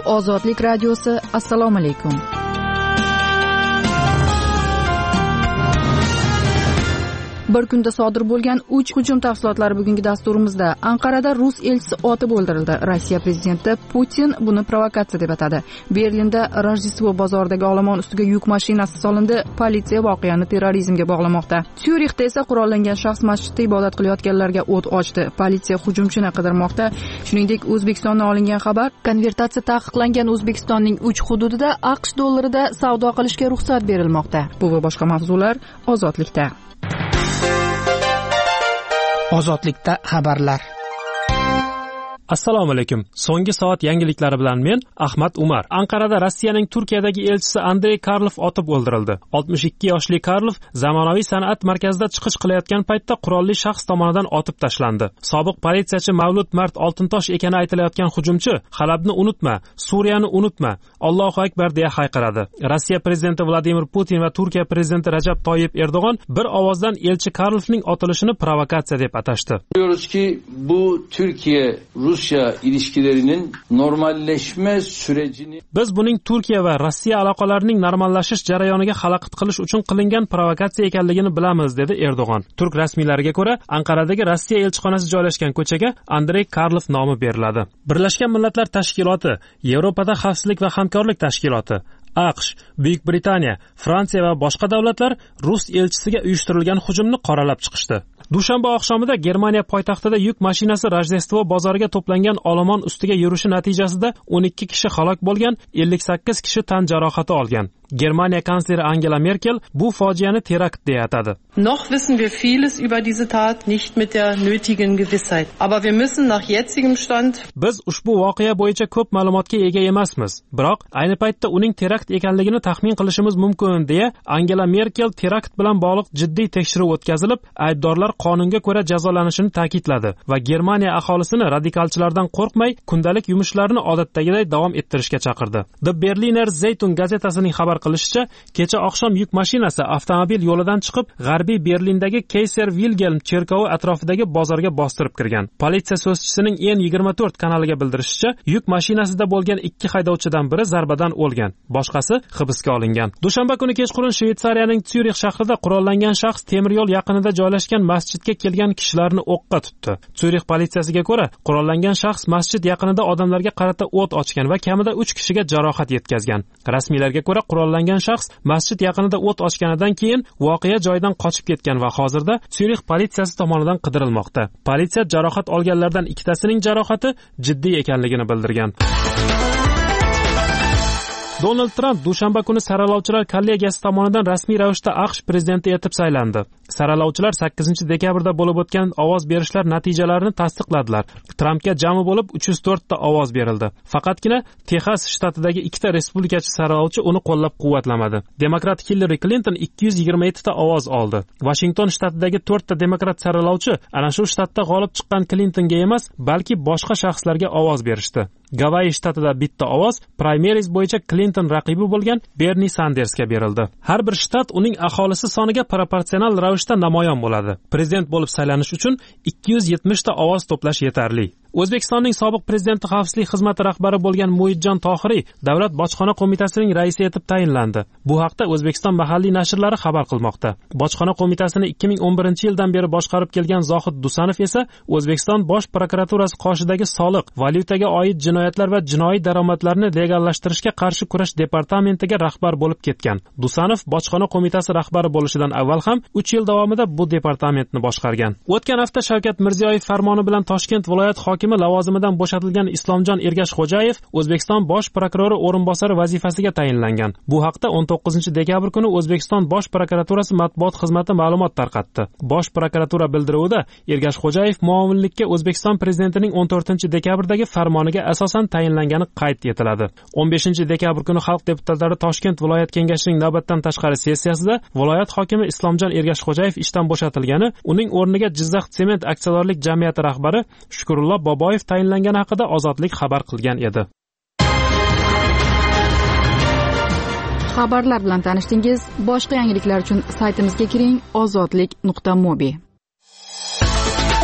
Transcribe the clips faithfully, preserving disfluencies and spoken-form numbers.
Ozodlik radiosi. Assalomu alaykum. Bir kunda sodir bo'lgan uch hujum tafsilotlari bugungi dasturimizda. Anqarada rus elchisi otib o'ldirildi. Rossiya prezidenti Putin buni provokatsiya deb atadi. Berlinda Rojdestvo bozoridagi olomon ustiga yuk mashinasi solindi. Politsiya voqeani terrorizmga bog'lamoqda. Syurixda esa qurollangan shaxs masjidda ibodat qilayotganlarga o't ochdi. Politsiya hujumchini qidirmoqda. Shuningdek, O'zbekistondan olingan xabar: konvertatsiya taqiqlangan O'zbekistonning uch hududida AQSh dollarida savdo qilishga ruxsat berilmoqda. Bu va boshqa mavzular Ozodlikda. Ozodlikda xabarlar. Assalomu alaykum. So'nggi soat yangiliklari bilan men Ahmad Umar. Anqarada Rossiyaning Turkiyadagi elchisi Andrey Karlov otib o'ldirildi. oltmish ikki yoshli Karlov zamonaviy san'at markazida chiqish qilayotgan paytda qurolli shaxs tomonidan otib tashlandi. Sobiq politsiyachi Mavlud Mart Oltintosh ekani aytilayotgan hujumchi Halabni unutma, Suriyani unutma, Allohu akbar deya hayqiradi. Rossiya prezidenti Vladimir Putin va Turkiya prezidenti Rajab Toyyib Erdo'g'on bir ovozdan elchi Karlovning otilishini provokatsiya deb atashdi. Biliyoruz ki bu Türkiye Rusya ilişkilerinin normalleşme sürecini Biz buning Turkiya va Rossiya aloqalarining normallashish jarayoniga xalaqit qilish uchun qilingan provokatsiya ekanligini bilamiz, dedi Erdo'g'on. Turk rasmiylariga ko'ra, Anqaradagi Rossiya elchixonasi joylashgan ko'chaga Andrey Karlov nomi beriladi. Birlashgan Millatlar Tashkiloti, Yevropada xavfsizlik va hamkorlik tashkiloti, AQSh, Buyuk Britaniya, Fransiya va boshqa davlatlar rus elchisiga uyushtirilgan hujumni qoralab chiqishdi. Dushanba oqshomida Germaniya poytaxtida yuk mashinasi Rojdestvo bozoriga to'plangan olomon ustiga yurishi natijasida o'n ikki kishi halok bo'lgan, ellik sakkiz kishi tan jarohati olgan. Germaniya kansleri Angela Merkel bu fojiani terakt deya atadi. Noch wissen wir vieles über diese Tat nicht mit der nötigen Gewissheit, aber wir müssen nach jetzigem Stand Biz ushbu voqea bo'yicha ko'p ma'lumotga ega emasmiz, biroq ayni paytda uning terakt ekanligini taxmin qilishimiz mumkin, deya Angela Merkel terakt bilan bog'liq jiddiy tekshiruv o'tkazilib, aybdorlar qonunga ko'ra jazolanishini ta'kidladi va Germaniya aholisini radikalchilardan qo'rqmay, kundalik yumushlarini odatdagiday davom ettirishga chaqirdi. The Berliner Zeitung gazetasining xabar qilishicha, kecha oqshom yuk mashinasi avtomobil yo'lidan chiqib, g'arbiy Berlindagi Kaiser Wilhelm cherkovi atrofidagi bozorga bostirib kirgan. Politsiya so'zchisining N yigirma to'rt kanaliga bildirishicha, yuk mashinasida bo'lgan ikki haydovchidan biri zarbadan o'lgan, boshqasi hibsga olingan. Dushanba kuni kechqurun Shveysariyaning Syurix shahrida qurollangan shaxs temir yo'l yaqinida joylashgan masjidga kelgan kishilarni o'qqa tutdi. Syurix politsiyasiga ko'ra, qurollangan shaxs masjid yaqinida odamlarga qarata o't ochgan va kamida uch kishiga jarohat yetkazgan. Rasmiylarga ko'ra, qurollangan shaxs masjid yaqinida o't ochganidan keyin voqea joyidan qochib ketgan va hozirda Syurix politsiyasi tomonidan qidirilmoqda. Politsiya jarohat olganlardan ikkitasining jarohati jiddiy ekanligini bildirgan. Donald Trump dushanba kuni saralovchilar kollegiyasi tomonidan rasmiy ravishda AQSh prezidenti etib saylandi. Saralovchilar sakkizinchi dekabrda bo'lib o'tgan ovoz berishlar natijalarini tasdiqladilar. Trumpga jami bo'lib uch yuz to'rt ta ovoz berildi. Faqatgina Texas shtatidagi ikkita respublikachi saralovchi uni qo'llab-quvvatlamadi. Demokrat Hillary Clinton ikki yuz yigirma yetti ta ovoz oldi. Washington shtatidagi to'rt ta demokrat saralovchi ana shu shtatda g'olib chiqqan Clintonga emas, balki boshqa shaxslarga ovoz berishdi. Gavayi shtatida bitta ovoz primaries bo'yicha Clinton raqibi bo'lgan Bernie Sandersga berildi. Har bir shtat uning aholisi soniga proporsional ravishda namoyon bo'ladi. Prezident bo'lib saylanish uchun ikki yuz yetmish ta ovoz to'plash yetarli. O'zbekistonning sobiq prezidenti xavfsizlik xizmati rahbari bo'lgan Muidjon Tohiriy Davlat bojxona qo'mitasining raisi etib tayinlandi. Bu haqda O'zbekiston mahalliy nashrlari xabar qilmoqda. Bojxona qo'mitasini ikki ming o'n birinchi yildan beri boshqarib kelgan Zohid Dusanov esa O'zbekiston Bosh prokuraturasi qoshidagi soliq, valyutaga oid jinoyatlar va jinoiy daromadlarni legallashtirishga qarshi kurash departamentiga rahbar bo'lib ketgan. Dusanov bojxona qo'mitasi rahbari bo'lishidan avval ham uch yil davomida bu departamentni boshqargan. O'tgan hafta Shavkat Mirziyoyev farmoni bilan Toshkent viloyat hokimi lavozimidan bo'shatilgan Islomjon Ergashxo'jayev O'zbekiston bosh prokurori o'rinbosari vazifasiga tayinlangan. Bu haqda o'n to'qqizinchi dekabr kuni O'zbekiston bosh prokuraturasi matbuot xizmati ma'lumot tarqatdi. Bosh prokuratura bildiruvida Ergashxo'jayev muovinlikka O'zbekiston prezidentining o'n to'rtinchi dekabrdagi farmoniga asosan tayinlangani qayd etiladi. o'n beshinchi dekabr kuni Xalq deputatlari Toshkent viloyat kengashining navbatdan tashqari sessiyasida viloyat hokimi Islomjon Ergashxo'jayev ishdan bo'shatilgani, uning o'rniga Jizzax Sement aksiyadorlik jamiyati rahbari Shukurullo Boboyev tayinlangani haqida Ozodlik xabar qilgan edi. Xabarlar bilan tanishdingiz. Boshqa yangiliklar uchun saytimizga kiring: ozodlik nuqta mobi.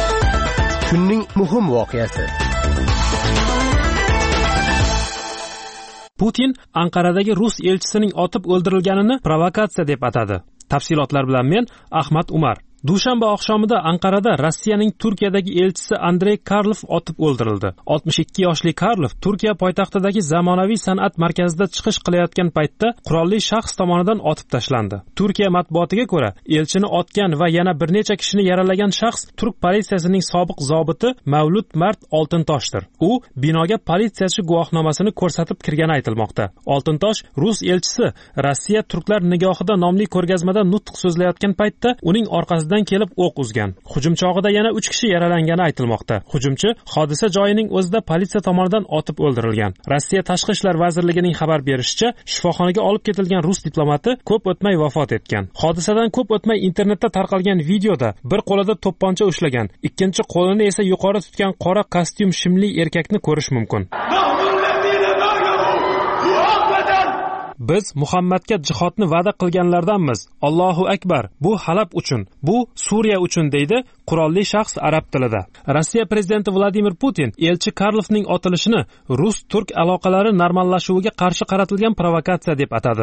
Kunning muhim voqeasi. Putin Anqaradagi rus elchisining otib o'ldirilganini provokatsiya deb atadi. Tafsilotlar bilan men Ahmad Umar. Dushanba oqshomida Anqarada Rossiyaning Turkiyadagi elchisi Andrey Karlov otib o'ldirildi. oltmish ikki yoshli Karlov Turkiya poytaxtidagi zamonaviy san'at markazida chiqish qilayotgan paytda qurolli shaxs tomonidan otib tashlandi. Turkiya matbuotiga ko'ra, elchini otgan va yana bir necha kishini yaralagan shaxs turk politsiyasining sobiq zobiti Mavlud Mart Oltintoshdir. U binoga politsiyachi guvohnomasini ko'rsatib kirgani aytilmoqda. Oltintosh rus elchisi Rossiya turklar nigohida nomli ko'rgazmada nutq so'zlayotgan paytda uning orqasidan dan kelib o'q uzgan. Hujum chog'ida yana uch kishi yaralangani aytilmoqda. Hujumchi hodisa joyining o'zida politsiya tomonidan otib o'ldirilgan. Rossiya Tashqi ishlar vazirligining xabar berishicha, shifoxonaga olib ketilgan rus diplomati ko'p o'tmay vafot etgan. Hodisadan ko'p o'tmay internetda tarqalgan videoda bir qo'lida to'pponcha ushlagan, ikkinchi qo'lini esa yuqori tutgan qora kostyum shimli erkakni ko'rish mumkin. Biz Muhammadga jihodni va'da qilganlardanmiz. Allohu akbar. Bu Halab uchun, bu Suriya uchun deydi qurolli shaxs arab tilida. Rossiya prezidenti Vladimir Putin elchi Karlovning otilishini rus-turk aloqalari normallashuviga qarshi qaratilgan provokatsiya deb atadi.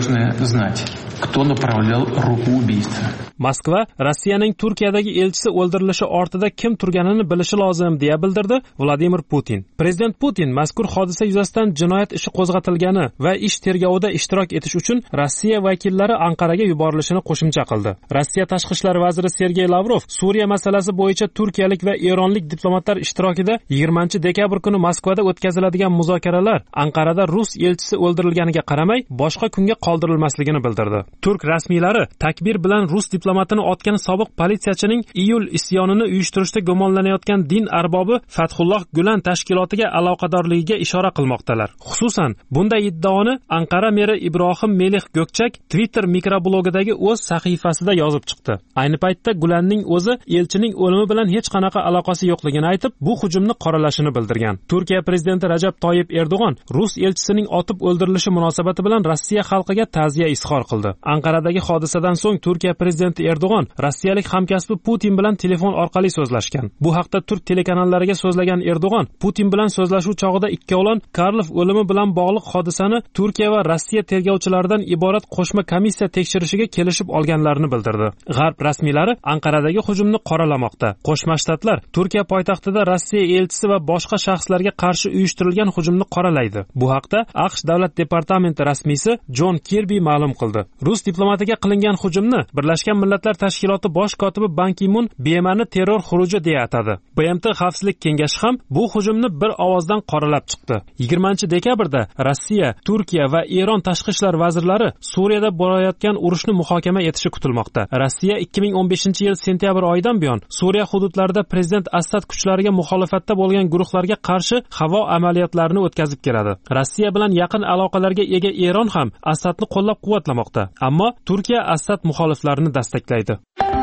Moskva Rossiyaning Turkiyadagi elchisi o'ldirilishi ortida kim turganini bilishi lozim deya bildirdi Vladimir Putin. Prezident Putin mazkur hodisa yuzasidan jinoyat ishi qo'zg'atilgani va ish tergovida ishtirok etish uchun Rossiya vakillari Anqaraga yuborilishini qo'shimcha qildi. Rossiya Tashqi ishlar vaziri Sergey Lavrov Suriya masalasi bo'yicha turkiyalik va eronlik diplomatlar ishtirokida yigirmanchi dekabr kuni Moskvada o'tkaziladigan muzokaralar Anqarada rus elchisi o'ldirilganiga qaramay boshqa kunga qoldirilmasligini bildirdi. Turk rasmiylari takbir bilan rus diplomatini otgan sobiq politsiyachining iyul isyonini uyushtirishda gumonlanayotgan din arbobi Fathulloh Gulen tashkilotiga aloqadorligiga ishora qilmoqdalar. Xususan, bunday iddaoni Anqara meri Ibrohim Melih Gökchak Twitter mikroblogidagi o'z sahifasida yozib chiqdi. Ayni paytda Gulenning o'zi elchining o'limi bilan hech qanaqa aloqasi yo'qligini aytib, bu hujumni qoralashini bildirgan. Turkiya prezidenti Rajab Toyyib Erdo'g'on rus elchisining otib o'ldirilishi munosabati bilan Rossiya xalqiga ta'ziya izhor qildi. Anqaradagi hodisadan so'ng Turkiya prezidenti Erdo'g'on rossiyalik hamkasbi Putin bilan telefon orqali so'zlashgan. Bu haqda turk telekanallariga so'zlagan Erdo'g'on Putin bilan so'zlashuv chog'ida ikkovlon Karlov o'limi bilan bog'liq hodisani Turkiya va Rossiya tergovchilaridan iborat qo'shma komissiya tekshirishiga kelishib olganlarini bildirdi. G'arb rasmiylari Anqaradagi hujumni qoralamoqda. Qo'shma Shtatlar Turkiya poytaxtida Rossiya elchisi va boshqa shaxslarga qarshi uyushtirilgan hujumni qoralaydi. Bu haqda AQSh davlat departamenti rasmiysi Jon Kirbi ma'lum qildi. Rus diplomatiga qilingan hujumni Birlashgan Millatlar Tashkiloti bosh kotibi Ban Ki-mun bema'ni terror xuruji deya atadi. B M T Xavfsizlik kengashi ham bu hujumni bir ovozdan qoralab chiqdi. yigirmanchi dekabrda Rossiya, Turkiya va Eron tashqi ishlar vazirlari Suriyada borayotgan urushni muhokama etishi kutilmoqda. Rossiya ikki ming o'n beshinchi yil sentyabr oyidan buyon Suriya hududlarida prezident Assad kuchlariga muxolifatda bo'lgan guruhlarga qarshi havo amaliyotlarini o'tkazib keladi. Rossiya bilan yaqin aloqalarga ega Eron ham Assadni qo'llab-quvvatlamoqda. Ammo Turkiya Assad muxoliflarini dastaklaydi.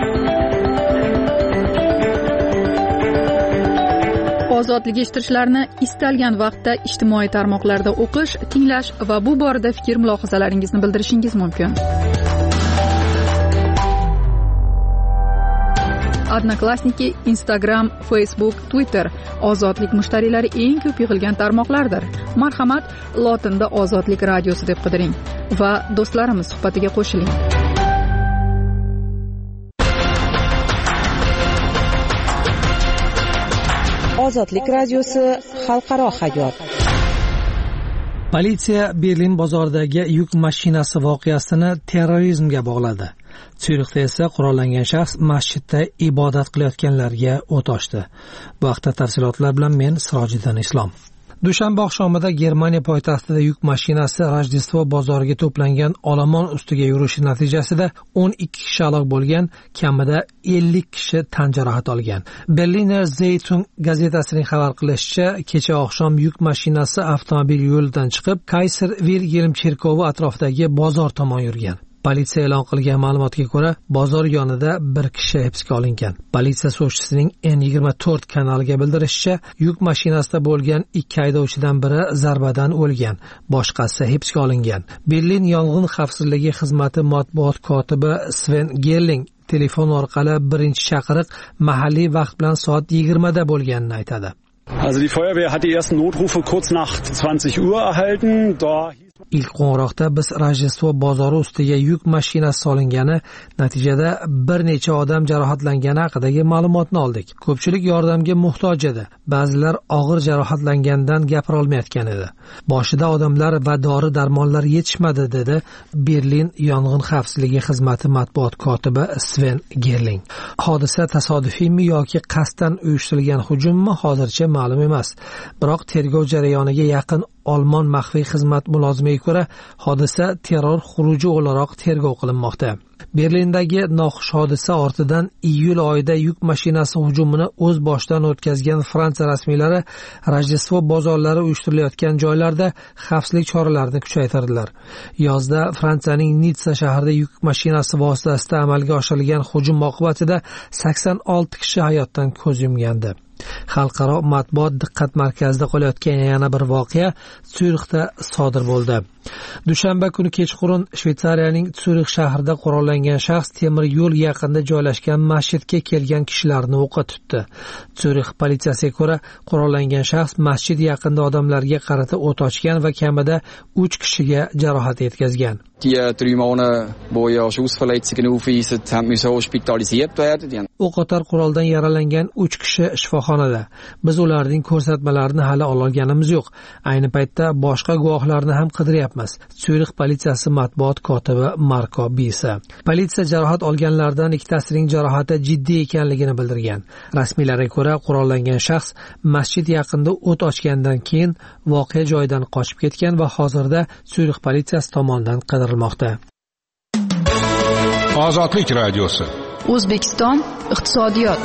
Ozodlik eshittirishlarni istalgan vaqtda ijtimoiy tarmoqlarda o'qish, tinglash va bu borada fikr mulohazalaringizni bildirishingiz mumkin. Odnoklassniki, Instagram, Facebook, Twitter ozodlik mushtariylari eng ko'p yig'ilgan tarmoqlardir. Marhamat, lotinda Ozodlik radiosi deb qidiring va do'stlarimiz suhbatiga qo'shiling. Ozodlik radiosi xalqaro hayot. Politsiya Berlin bozoridagi yuk mashinasi voqeasini terrorizmga bog'ladi. Syurixda esa qurollangan shaxs masjidda ibodat qilayotganlarga o't ochdi. Bu haqda tafsilotlar bilan men Sirojiddin Islom. Dushanba oqshomida Germaniya poytaxtida yuk mashinasi Rojdestvo bozoriga to'plangan olomon ustiga yurishi natijasida o'n ikki kishi halok bo'lgan, kamida ellik kishi tan jarohati olgan. Berliner Zeitung gazetasining xabar qilishicha, kecha oqshom yuk mashinasi avtomobil yo'lidan chiqib, Kaiser Wilhelm cherkovi atrofidagi bozor tomon yurgan. Politsiya e'lon qilgan ma'lumotga ko'ra, bozor yonida bir kishi hibsga olingan. Politsiya so'zchisining N yigirma to'rt kanaliga bildirishicha, yuk mashinasida bo'lgan ikki haydovchidan biri zarbadan o'lgan, boshqasi hibsga olingan. Berlin yong'in xavfsizligi xizmati matbuot kotibi Sven Gerling telefon orqali birinchi chaqiriq mahalliy vaqt bilan soat yigirmada bo'lganini aytadi. Also die Feuerwehr hat die ersten Notrufe kurz nach zwanzig Uhr erhalten. Da ilk qo'ng'iroqda biz Rojdestvo bozori ustiga yuk mashinasi solingani, natijada bir necha odam jarohatlangani haqidagi ma'lumotni oldik. Ko'pchilik yordamga muhtoj edi. Ba'zilar og'ir jarohatlangandan gapira olmayotgan edi. Boshida odamlar va dori-darmonlar yetishmadi, dedi Berlin yong'in xavfsizligi xizmati matbuot kotibi Sven Gerling. Hodisa tasodifiymi yoki qasddan uyushtirilgan hujummi hozircha ma'lum emas. Biroq tergov jarayoniga yaqin Olmon maxfiy xizmat mulozimiga ko'ra, hodisa terror xuruji o'laroq tergov qilinmoqda. Berlindagi noxush hodisa ortidan iyul oyida yuk mashinasi hujumini o'z boshidan o'tkazgan Fransiya rasmiylari Rojdestvo bozorlari uyushtirilayotgan joylarda xavfsizlik choralarini kuchaytirdilar. Yozda Fransiyaning Nitsa shahrida yuk mashinasi vositasida amalga oshirilgan hujum oqibatida sakson olti kishi hayotdan ko'z yumgandi. Xalqaro matbuot diqqat markazida qolayotgan yana bir voqea Syurixda sodir bo'ldi. Dushanba kuni kechqurun Shveysariyaning Syurix shahrida qurollangan shaxs temir yo'l yaqinida joylashgan masjidga kelgan kishilarni o'qqa tutdi. Syurix politsiyasiga ko'ra, qurollangan shaxs masjid yaqinida odamlarga qarata o't ochgan va kamida uch kishiga jarohat yetkazgan. Die drei Monate, wo ja Schussverletzungen aufweisen, haben müssen hospitalisiert werden. O'qotar quroldan yaralangan uch kishi shifoxonada. Biz ularning ko'rsatmalarini hali olganimiz yo'q. Ayni paytda boshqa guvohlarni ham qidiryapmiz. Syurix politsiyasi matbuot kotibi Marko Bisa. Politsiya jarohat olganlardan ikkitasining jarohati jiddiy ekanligini bildirgan. Rasmiylarga ko'ra, qurollangan shaxs masjid yaqinida o't ochgandan keyin voqea joyidan qochib ketgan va hozirda Syurix politsiyasi tomonidan qidirilmoqda. Ozodlik radiosi. O'zbekiston iqtisodiyot.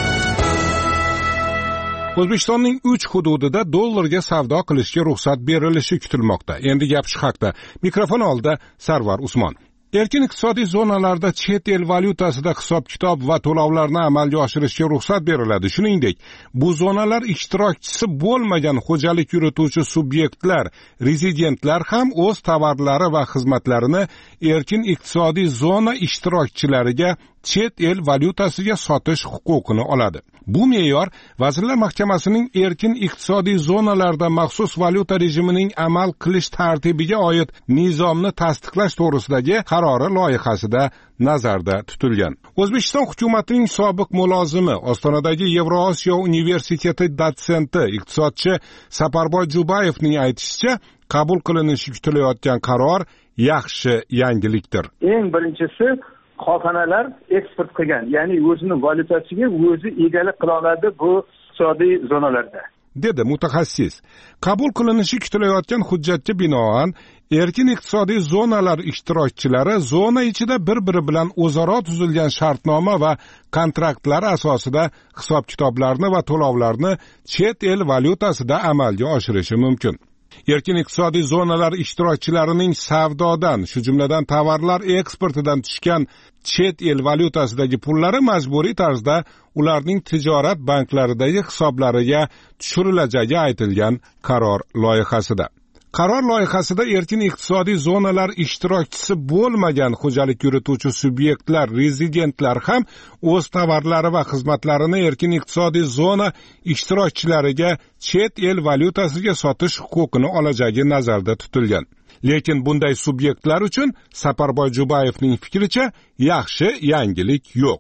O'zbekistonning uch hududida dollarga savdo qilishga ruxsat berilishi kutilmoqda. Endi gap shu haqda. Mikrofon oldida Sarvar Usmon. Erkin iqtisodiy zonalarda chet el valyutasida hisob-kitob va to'lovlarni amalga oshirishga ruxsat beriladi. Shuningdek, bu zonalar ishtirokchisi bo'lmagan xo'jalik yurituvchi subyektlar, rezidentlar ham o'z tovarlari va xizmatlarini erkin iqtisodiy zona ishtirokchilariga chet el valyutasiga sotish huquqini oladi. Bu me'yor Vazirlar Mahkamasining erkin iqtisodiy zonalarda maxsus valyuta rejimining amal qilish tartibiga oid nizomni tasdiqlash to'g'risidagi qarori loyihasida nazarda tutilgan. O'zbekiston hukumatining sobiq mulozimi, Ostonadagi Yevrosiyo universiteti dotsenti, iqtisodchi Saparboy Jubayevning aytishicha, qabul qilinishi kutilayotgan qaror yaxshi yangilikdir. Eng birinchisi, korxonalar eksport qilgan, ya'ni o'zining valyutasiga o'zi egalik qila oladi bu iqtisodiy zonalarda, dedi mutaxassis. Qabul qilinishi kutilayotgan hujjatga binoan erkin iqtisodiy zonalar ishtirokchilari zona ichida bir-biri bilan o'zaro tuzilgan shartnoma va kontraktlar asosida hisob-kitoblarni va to'lovlarni chet el valyutasida amalga oshirishi mumkin. Erkin iqtisodiy zonalar ishtirokchilarining savdodan, shu jumladan tovarlar eksportidan tushgan chet el valyutasidagi pullari majburiy tarzda ularning tijorat banklaridagi hisoblariga tushirilajagi aytilgan qaror loyihasida. Qaror loyihasida erkin iqtisodiy zonalar ishtirokchisi bo'lmagan xo'jalik yurituvchi subyektlar, rezidentlar ham o'z tovarlari va xizmatlarini erkin iqtisodiy zona ishtirokchilariga chet el valyutasiga sotish huquqini olajagi nazarda tutilgan. Lekin bunday subyektlar uchun Saparboy Jubayevning fikricha yaxshi yangilik yo'q.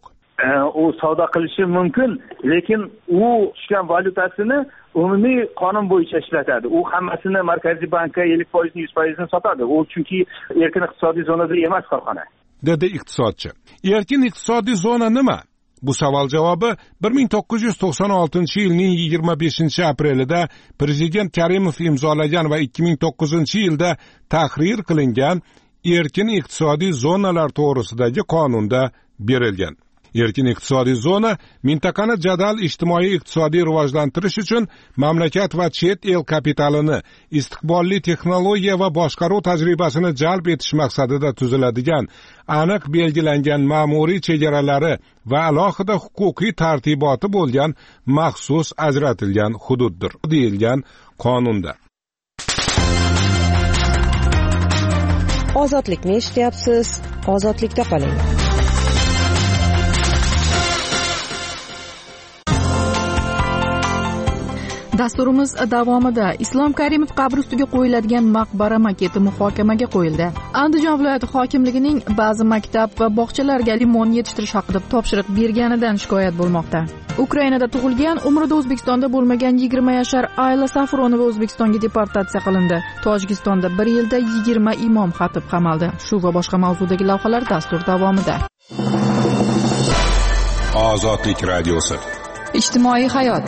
U savdo qilishi mumkin, lekin u tushgan valyutasini umumiy qonun bo'yicha ishlatadi. U hammasini Markaziy bankka ellik foiz yuz foiz ni sotadi. U chunki erkin iqtisodiy zonada emas korxona, dedi iqtisodchi. Erkin iqtisodiy zona nima? Bu savol javobi bir ming to'qqiz yuz to'qson oltinchi yilning yigirma beshinchi aprelida Prezident Karimov imzolagan va ikki ming to'qqizinchi yilda tahrir qilingan erkin iqtisodiy zonalar to'g'risidagi qonunda berilgan. Erkin iqtisodiy zona mintaqani jadal ijtimoiy iqtisodiy rivojlantirish uchun mamlakat va chet el kapitalini, istiqbolli texnologiya va boshqaruv tajribasini jalb etish maqsadida tuziladigan, aniq belgilangan ma'muriy chegaralari va alohida huquqiy tartiboti bo'lgan maxsus ajratilgan hududdir, deyilgan qonunda. Ozodlikni eshityapsiz, ozodlikda qoling. Dasturimiz davomida Islom Karimov qabri ustiga qo'yiladigan maqbara maketi muhokamaga qo'yildi. Andijon viloyati hokimligining ba'zi maktab va bog'chalarga limon yetishtirish haqida topshiriq berganidan shikoyat bo'lmoqda. Ukrainada tug'ilgan, umrida O'zbekistonda bo'lmagan yigirma yashar Ayla Safronova O'zbekistonga deportatsiya qilindi. Tojikistonda bir yilda yigirma imom xatib qamaldi. Shu va boshqa mavzudagi lavhalar dastur davomida. Ozodlik radiosi. Ijtimoiy hayot.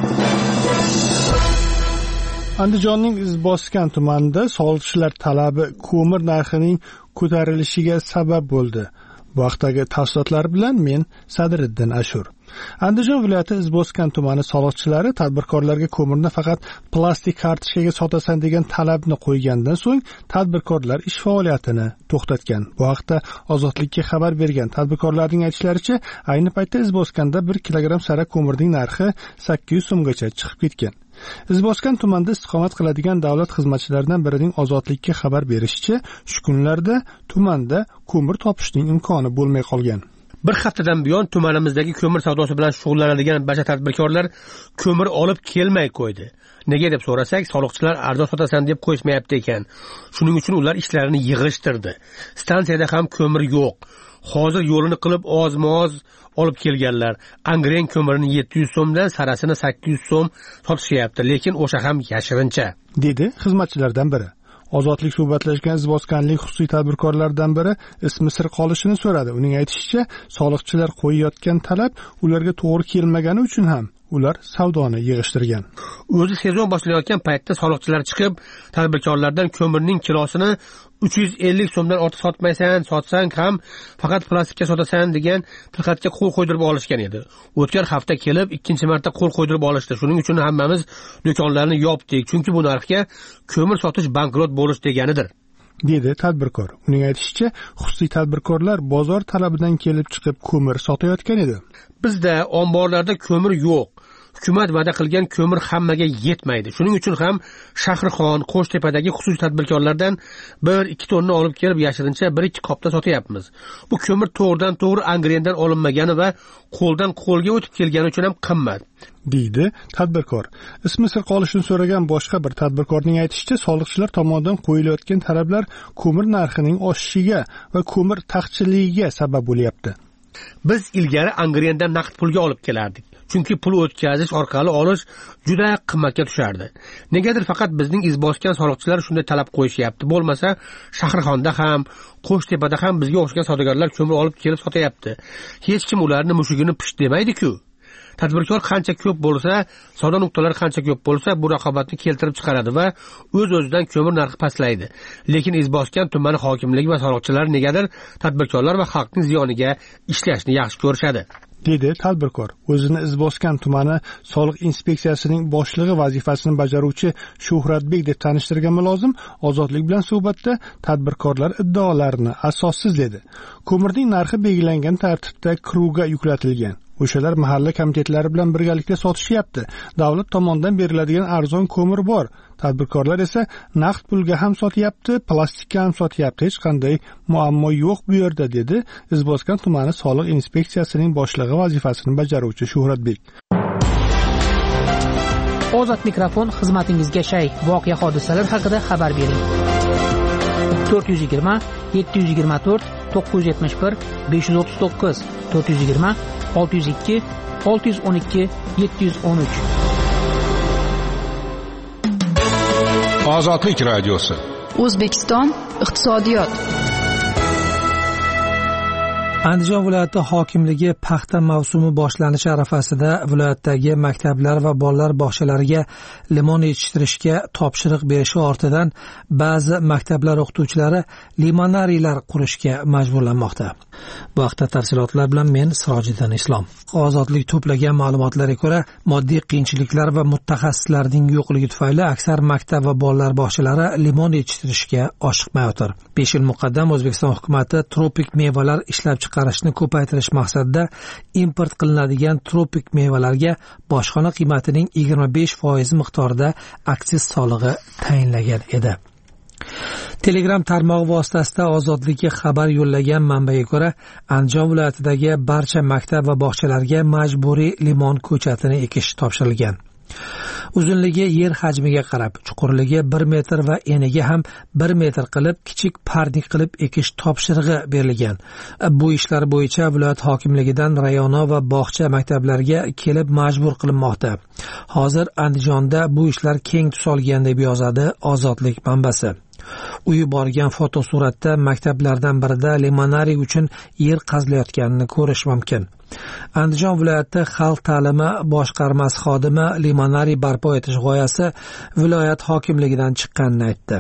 Andijonning Izboskan tumanida soliqchilar talabi ko'mir narxining ko'tarilishiga sabab bo'ldi. Bu haqdagi tafsilotlar bilan men Sadriddin Ashur. Andijon viloyati Izboskan tumani soliqchilari tadbirkorlarga ko'mirni faqat plastik kartochkaga sotasan degan talabni qo'ygandan so'ng tadbirkorlar ish faoliyatini to'xtatgan. Bu haqda Ozodlikka xabar bergan tadbirkorlarning aytishlaricha, ayni paytda Izboskanda bir kilogramm sara ko'mirning narxi sakkiz yuz so'mgacha chiqib ketgan. Izboskan tumanida istiqomat qiladigan davlat xizmatchilaridan birining Ozodlikka xabar berishicha, shu kunlarda tumanda ko'mir topishning imkoni bo'lmay qolgan. Bir haftadan buyon tumanimizdagi ko'mir savdosi bilan shug'ullanadigan barcha tadbirkorlar ko'mir olib kelmay qo'ydi. Nega deb so'rasak, soliqchilar arzon sotasan deb qo'yishmayapti ekan. Shuning uchun ular ishlarini yig'ishtirdi. Stansiyada ham ko'mir yo'q. Hozir yo'lini qilib oz-moz olib kelganlar. Angren ko'mirini yetti yuz so'mdan sarasini sakkiz yuz so'm sotishyapti, lekin o'sha ham yashirincha, dedi xizmatchilardan biri. Ozodlik suhbatlashgan izboskanlik xususiy tadbirkorlardan biri ismi sir qolishini so'radi. Uning aytishicha, soliqchilar qo'yayotgan talab ularga to'g'ri kelmagani uchun ham ular savdoni yig'ishtirgan. O'zi sezon boshlanayotgan paytda soliqchilar chiqib, tadbirkorlardan ko'mirning kilosini uch yuz ellik so'mdan ortiq sotmaysan, sotsang ham faqat plastikka sotasan degan tilxatga qo'l qo'ydirib olishgan edi. O'tgan hafta kelib ikkinchi marta qo'l qo'ydirib olishdi. Shuning uchun hammamiz do'konlarni yopdik, chunki bu narxga ko'mir sotish bankrot bo'lish deganidir, dedi tadbirkor. Uning aytishicha, xususiy tadbirkorlar bozor talabidan kelib chiqib ko'mir sotayotgan edi. Bizda omborlarda ko'mir yo'q. Hukumat va'da qilgan ko'mir hammaga yetmaydi. Shuning uchun ham Shahrixon, Qo'shtepadagi xususiy tadbirkorlardan bir ikki tonna olib kelib yashirincha bir ikki qopda sotyapmiz. Bu ko'mir to'g'ridan to'g'ri Angrendan olinmagani va qo'ldan qo'lga o'tib kelgani uchun ham qimmat, deydi tadbirkor. Ismi sir qolishini so'ragan boshqa bir tadbirkorning aytishicha, soliqchilar tomonidan qo'yilayotgan talablar ko'mir narxining oshishiga va ko'mir taqchilligiga sabab bo'lyapti. Biz ilgari Angrendan naqd pulga olib kelardik. Chunki pul o'tkazish orqali olish juda qimmatga tushardi. Negadir faqat bizning Izboskan soliqchilari shunday talab qo'yishyapti. Bo'lmasa, Shahrixonda ham, Qo'shtepada ham bizga o'xshagan savdogarlar ko'mir olib kelib sotyapti. Hech kim ularni mushugini pisht demaydi-ku. Tadbirkor qancha ko'p bo'lsa, savdo nuqtalari qancha ko'p bo'lsa, bu raqobatni keltirib chiqaradi va o'z-o'zidan ko'mir narxi pastlaydi. Lekin Izboskan tumani hokimligi va soliqchilari negadir tadbirkorlar va xalqning ziyoniga ishlashni yaxshi ko'rishadi, dedi tadbirkor. O'zini Izboskan tumani soliq inspeksiyasining boshlig'i vazifasini bajaruvchi Shuhratbek deb tanishtirgan mulozim Ozodlik bilan suhbatda tadbirkorlar iddaolarini asossiz dedi. Ko'mirning narxi belgilangan tartibda kruga yuklatilgan. O'shalar mahalla komitetlari bilan birgalikda sotishyapti. Davlat tomonidan beriladigan arzon ko'mir bor. Tadbirkorlar esa naqd pulga ham sotyapti, plastikka ham sotyapti. Hech qanday muammo yo'q bu yerda, dedi Izboskan tumani soliq inspeksiyasining boshlig'i vazifasini bajaruvchi Shuhratbek. Ozod mikrofon xizmatingizga shay. Voqea hodisalar haqida xabar bering. to'rt yuz yigirma yetti yuz yigirma to'rt to'qqiz yuz yetmish bir besh yuz o'ttiz to'qqiz to'rt yuz yigirma olti yuz ikki olti yuz o'n ikki yetti yuz o'n uch. Ozodlik radiosi. O'zbekiston iqtisodiyot. Andijon viloyati hokimligi paxta mavsumi boshlanishi arafasida viloyatdagi maktablar va bolalar bog'chalariga limon yetishtirishga topshiriq berishi ortidan ba'zi maktablar o'qituvchilari limonariylar qurishga majburlanmoqda. Bu haqda tafsilotlar bilan men Sirojiddin Islom. Ozodlik to'plagan ma'lumotlarga ko'ra, moddiy qiyinchiliklar va mutaxassislarning yo'qligi tufayli aksar maktab va bolalar bog'chalari limon yetishtirishga oshiqmayotir. besh yil muqaddam O'zbekiston hukumatı tropik mevalar ishlab chiqarishni ko'paytirish maqsadida import qilinadigan tropik mevalarga bojxona qiymatining yigirma besh foiz miqdorida aksiz solig'i tayinlagan edi. Telegram tarmog'i vositasida Ozodlikka xabar yo'llagan manbaga ko'ra, Andijon viloyatidagi barcha maktab va bog'chalarga majburiy limon ko'chatini ekish topshirilgan. Uzunligi yer hajmiga qarab, chuqurligi bir metr va eniga ham bir metr qilib kichik parnik qilib ekish topshirig'i berilgan. Bu ishlar bo'yicha viloyat hokimligidan rayona va bog'cha maktablarga kelib majbur qilinmoqda. Hozir Andijonda bu ishlar keng tus olgan deb yozadi Ozodlik manbasi. Uyi borgan fotosuratda maktablardan birida limonariy uchun yer qazilayotganini ko'rish mumkin. Andijon viloyati xalq ta'limi boshqarmasi xodimi limonariy barpo etish g'oyasi viloyat hokimligidan chiqqanini aytdi.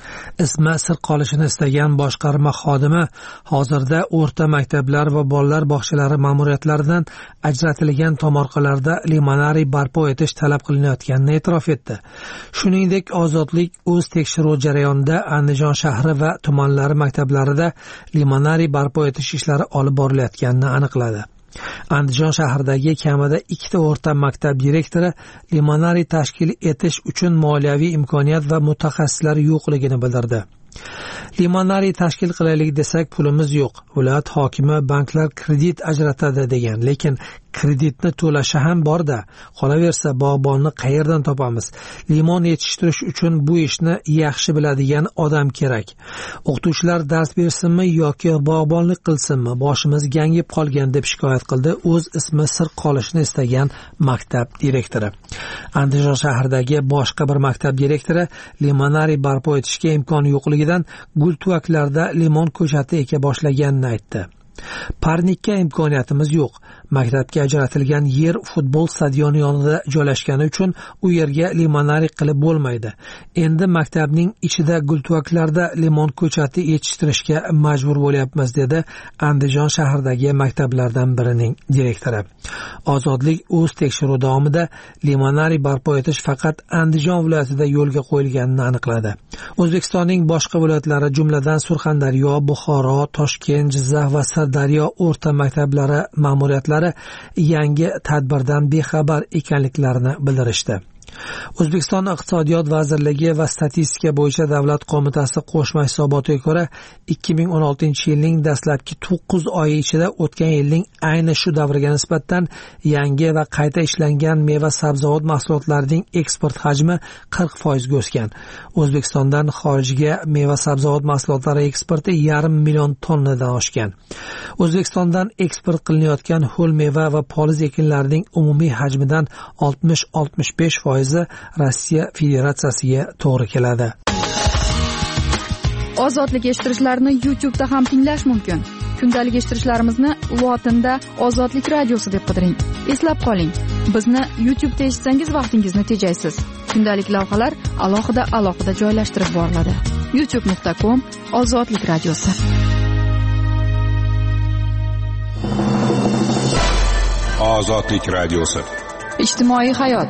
Ismi sir qolishini istagan boshqarma xodimi hozirda o'rta maktablar va bolalar bog'chalari ma'muriyatlaridan ajratilgan tomorqalarda limonariy barpo etish talab qilinayotganini e'tirof etdi. Shuningdek, Ozodlik o'z tekshiruv jarayonida Andijon shahri va tumanlari maktablarida limonariy barpo etish ishlari olib borilayotganini aniqladi. Andijon shahridagi kamida ikkita o'rta maktab direktori limonariy tashkil etish uchun moliyaviy imkoniyat va mutaxassislar yo'qligini bildirdi. Limonariy tashkil qilaylik desak pulimiz yo'q. Viloyat hokimi banklar kredit ajratadi degan, lekin kreditni to'lashi ham bor-da. Qolaversa, bog'bonni qayerdan topamiz? Limon yetishtirish uchun bu ishni yaxshi biladigan odam kerak. O'qituvchilar dars bersinmi yoki bog'bonlik qilsinmi, boshimiz gangib qolgan deb shikoyat qildi o'z ismi sir qolishini istagan maktab direktori. Andijon shahridagi boshqa bir maktab direktori limonariy barpo etishga imkon yo'qligidan gultuvaklarda limon ko'chati eka boshlaganini aytdi. Parnikka imkoniyatimiz yo'q. Maktabga ajratilgan yer futbol stadioni yonida joylashgani uchun u yerga limonariy qilib bo'lmaydi. Endi maktabning ichida gultuvaklarda limon ko'chati yetishtirishga majbur bo'lyapmiz, dedi Andijon shahridagi maktablardan birining direktori. Ozodlik o'z tekshiruv davomida limonariy barpo etish faqat Andijon viloyatida yo'lga qo'yilganini aniqladi. O'zbekistonning boshqa viloyatlari, jumladan Surxondaryo, Buxoro, Toshkent, Jizzax va Sirdaryo o'rta maktablari ma'muriyatlari yangi tadbirdan bexabar ekanliklarini bildirishdi. O'zbekiston Iqtisodiyot vazirligi va statistika bo'yicha davlat qo'mitasi qo'shma hisobotiga ko'ra ikki ming o'n oltinchi yilning dastlabki to'qqiz oyi ichida o'tgan yilning ayni shu davriga nisbatan yangi va qayta ishlangan meva sabzavot mahsulotlarining eksport hajmi qirq foiz ga o'sgan. O'zbekistondan xorijga meva sabzavot mahsulotlari eksporti yarim million tonnadan oshgan. O'zbekistondan eksport qilinayotgan ho'l meva va poliz ekinlarining umumiy hajmidan oltmish oltmish besh foiz Rossiya Federatsiyasiga to'g'ri keladi. Ozodlik eshittirishlarni YouTube da ham tinglash mumkin. Kundalik eshittirishlarimizni lotinda Ozodlik radiosi deb qidiring. Eslab qoling, bizni YouTube da eshitsangiz vaqtingizni tejaysiz. Kundalik lavhalar alohida alohida joylashtirib boriladi. youtube nuqta com Ozodlik radiosi. Ozodlik radiosi. Ijtimoiy hayot.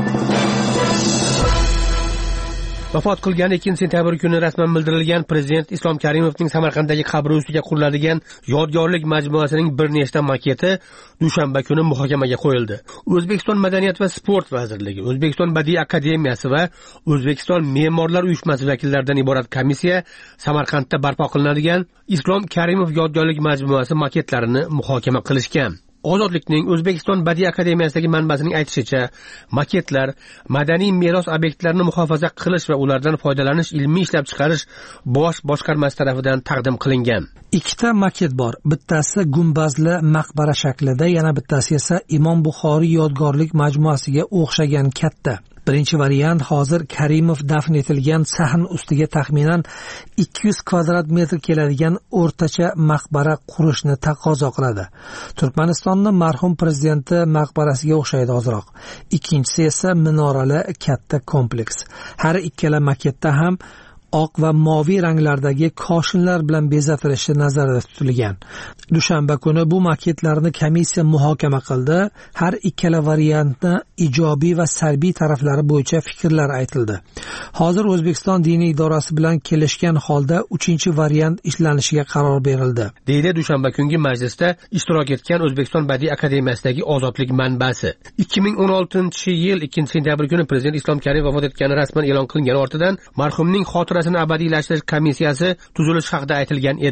Vafot qilgan ikkinchi sentyabr kuni rasman bildirilgan Prezident Islom Karimovning Samarqanddagi qabri ustiga quriladigan yodgorlik majmuasining bir nechta maketi dushanba kuni muhokamaga qo'yildi. O'zbekiston Madaniyat va sport vazirligi, O'zbekiston Badiiy akademiyasi va O'zbekiston Me'morlar uyushmasi vakillaridan iborat komissiya Samarqandda barpo qilinadigan Islom Karimov yodgorlik majmuasi maketlarini muhokama qilishgan. Ozodlikning O'zbekiston Badiiy akademiyasidagi manbasining aytishicha, maketlar madaniy meros obyektlarini muhofaza qilish va ulardan foydalanish ilmiy ishlab chiqarish bosh boshqarmasi tomonidan taqdim qilingan. Ikkita maket bor. Bittasi gumbazli maqbara shaklida, yana bittasi esa Imom Buxoriy yodgorlik majmuasiga o'xshagan katta. Birinchi variant hozir Karimov dafn etilgan sahn ustiga taxminan ikki yuz kvadrat metr keladigan o'rtacha maqbara qurishni taqozo qiladi. Turkmanistonning marhum prezidenti maqbarasiga o'xshaydi ozroq. Ikkinchisi esa minorali katta kompleks. Har ikkala maketda ham oq va moviy ranglardagi koshinlar bilan bezatilishi nazarda tutilgan. Dushanba kuni bu maketlarni komissiya muhokama qildi. Har ikkala variantni ijobiy va salbiy taraflari bo'yicha fikrlar aytildi. Hozir O'zbekiston diniy idorasi bilan kelishgan holda uchinchi variant ishlanishiga qaror berildi, deydi dushanba kungi majlisda ishtirok etgan O'zbekiston Badiiy akademiyasidagi Ozodlik manbasi. ikki ming o'n oltinchi yil ikkinchi sentyabr kuni Prezident Islom Karimov vafot etgani rasman e'lon qilingan ortidan marhumning xotirasini abadiylashtirish komissiyasi tuzilishi haqida aytilgan edi.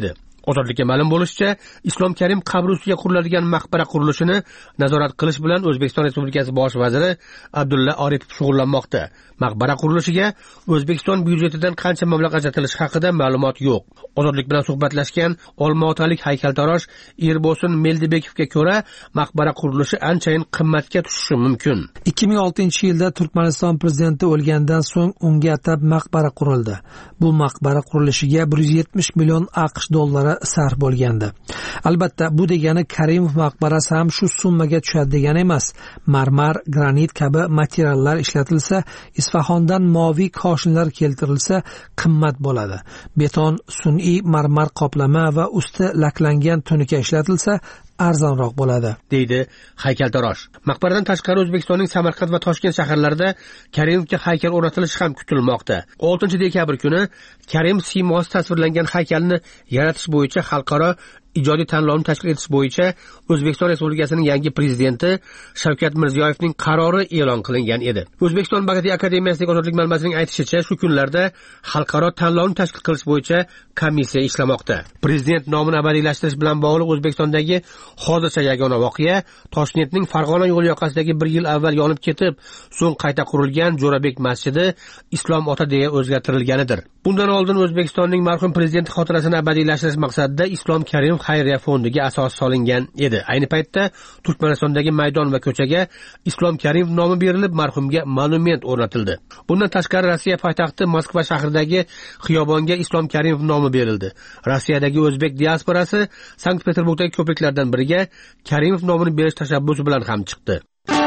Ozodlikka ma'lum bo'lishicha, Islom Karimov qabri ustiga quriladigan maqbara qurilishini nazorat qilish bilan O'zbekiston Respublikasi bosh vaziri Abdulla Aripov shug'ullanmoqda. Maqbara qurilishiga O'zbekiston byudjetidan qancha mablag' ajratilishi haqida ma'lumot yo'q. Ozodlik bilan suhbatlashgan Olmaotalik haykaltarosh Erbosin Meldibekovga ko'ra, maqbara qurilishi anchayin qimmatga tushishi mumkin. ikki ming oltinchi yilda Turkmaniston prezidenti o'lgandan so'ng unga atab maqbara qurildi. Bu maqbara qurilishiga bir yuz yetmish million AQSh dollari sarf bo'lgandi. Albatta, bu degani Karimov maqbarasi ham shu summaga tushadi degani emas. Marmar, granit kabi materiallar ishlatilsa, Isfahondan moviy koshinlar keltirilsa, qimmat bo'ladi. Beton, sun'iy marmar qoplama va usti laklangan tunika ishlatilsa, arzonroq bo'ladi, deydi haykaltarosh. Maqbaradan tashqari O'zbekistonning Samarqand va Toshkent shaharlarida Karimovga haykal o'rnatilishi ham kutilmoqda. oltinchi dekabr kuni Karimov siymosi tasvirlangan haykalni yaratish bo'yicha xalqaro ijodiy tanlovni tashkil etish bo'yicha O'zbekiston Respublikasining yangi prezidenti Shavkat Mirziyoyevning qarori e'lon qilingan edi. O'zbekiston Badiiy akademiyasidagi ozodlik manbasining aytishicha, shu kunlarda xalqaro tanlovni tashkil qilish bo'yicha komissiya ishlamoqda. Prezident nomini abadiylashtirish bilan bog'liq O'zbekistondagi hozircha yagona voqea Toshkentning Farg'ona yo'l yoqasidagi bir yil avval yonib ketib, so'ng qayta qurilgan Jo'rabek masjidi Islom ota deya o'zgartirilganidir. Bundan oldin O'zbekistonning marhum prezidenti xotirasini abadiylashtirish maqsadida Islom Karimov xayriya fondiga asos solingan edi. Ayni paytda Turkmanistondagi maydon va ko'chaga Islom Karimov nomi berilib, marhumga monument o'rnatildi. Bundan tashqari Rossiya poytaxti Moskva shahridagi xiyobonga Islom Karimov nomi berildi. Rossiyadagi o'zbek diasporasi Sankt-Peterburgdagi ko'priklardan biriga Karimov nomini berish tashabbusi bilan ham chiqdi.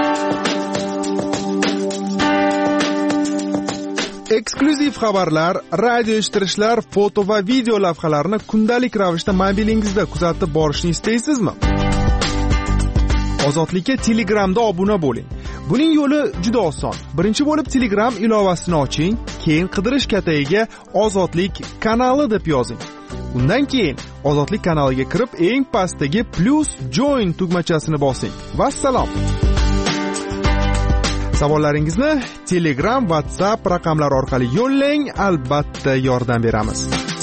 Eksklyuziv xabarlar, radio eshittirishlar, foto va video lavhalarni kundalik ravishda mobilingizda kuzatib borishni istaysizmi? Ozodlikka Telegramda obuna bo'ling. Buning yo'li juda oson. Birinchi bo'lib Telegram ilovasini oching, keyin qidirish katagiga Ozodlik kanali deb yozing. Undan keyin Ozodlik kanaliga kirib, eng pastdagi plus join tugmachasini bosing. Vassalom. Savollaringizni Telegram, WhatsApp raqamlari orqali yo'llang, albatta yordam beramiz.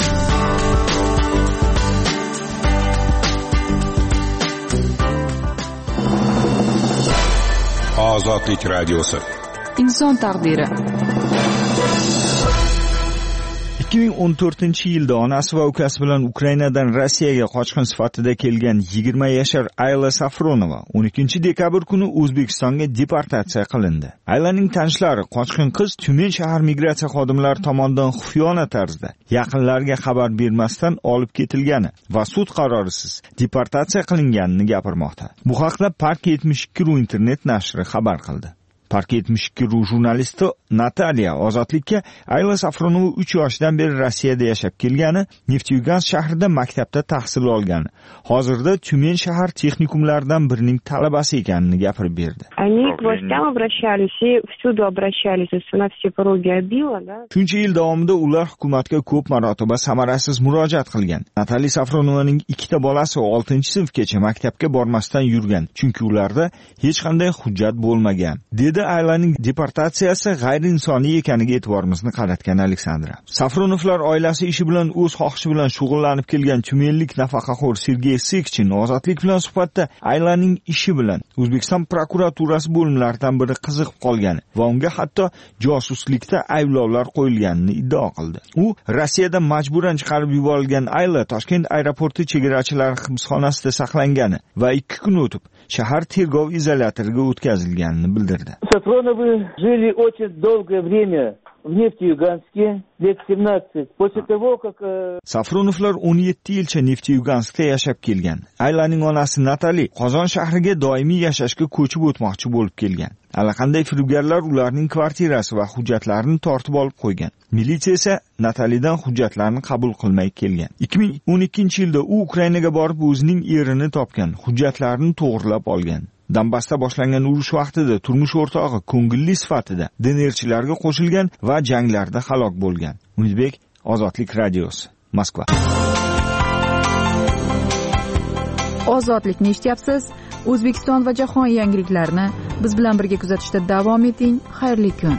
Ozodlik radiosi. Inson taqdiri. ikki ming o'n to'rtinchi yilda onasi va ukasi bilan Ukrainadan Rossiyaga qochqin sifatida kelgan yigirma yashar Ayla Safronova o'n ikkinchi dekabr kuni O'zbekistonga deportatsiya qilindi. Aylaning tanishlari qochqin qiz Tumen shahar migratsiya xodimlari tomonidan xufiyona tarzda yaqinlariga xabar bermasdan olib ketilgani va sud qarorisiz deportatsiya qilinganini gapirmoqda. Bu haqda Park yetmish ikki ru internet nashri xabar qildi. Park yetmish ikki ru jurnalisti Nataliya Ozodlikka Ayla Safronova uch yoshdan beri Rossiyada yashab kelgani, Neftyugansk shahrida maktabda tahsil olgani, hozirda Tumen shahar texnikumlaridan birining talabasi ekanini gapirib berdi. Они к властям обращались и всюду обращались, на все пороги обила, да? Shuncha yil davomida ular hukumatga ko'p marotaba samarasiz murojaat qilgan. Nataliya Safronovaning ikkita bolasi oltinchi sinfgacha maktabga bormasdan yurgan, chunki ularda hech qanday hujjat bo'lmagan. Dedi Aylaning deportatsiyasi g'ayriinsoniy ekaniga e'tiborimizni qaratgan Aleksandra. Safronovlar oilasi ishi bilan o'z xohishi bilan shug'ullanib kelgan tumenlik nafaqaxo'r Sergey Sekchin Ozodlik bilan suhbatda Aylaning ishi bilan O'zbekiston prokuraturasi bo'limlaridan biri qiziqib qolgani va unga hatto josuslikda ayblovlar qo'yilganini iddao qildi. U Rossiyadan majburan chiqarib yuborilgan Ayla Toshkent aeroporti chegarachilari hibsxonasida saqlangani va ikki kun o'tib shahar tergov izolyatoriga o'tkazilganini bildirdi. Сафроновы жили очень долгое время в Нефтеюганске, лет семнадцать. После того, как... Safronovlar o'n yetti yilcha Neftyuganskda yashab kelgan. Aylaning onasi Natali Qozon shahriga doimiy yashashga ko'chib o'tmoqchi bo'lib kelgan. Allaqanday firibgarlar ularning kvartirasi va hujjatlarini tortib olib qo'ygan. Militsiya esa Natalidan hujjatlarni qabul qilmay kelgan. ikki ming o'n ikkinchi yilda u Ukrainaga borib o'zining erini topgan, hujjatlarini to'g'rilab olgan. Donbassda boshlangan urush vaqtida turmush o'rtog'i ko'ngilli sifatida denerchilarga qo'shilgan va janglarda halok bo'lgan. Umidbek, Ozodlik radiosi, Moskva. Ozodlikni eshityapsiz. O'zbekiston va jahon yangiliklarini biz bilan birga kuzatishda davom eting. Xayrli kun.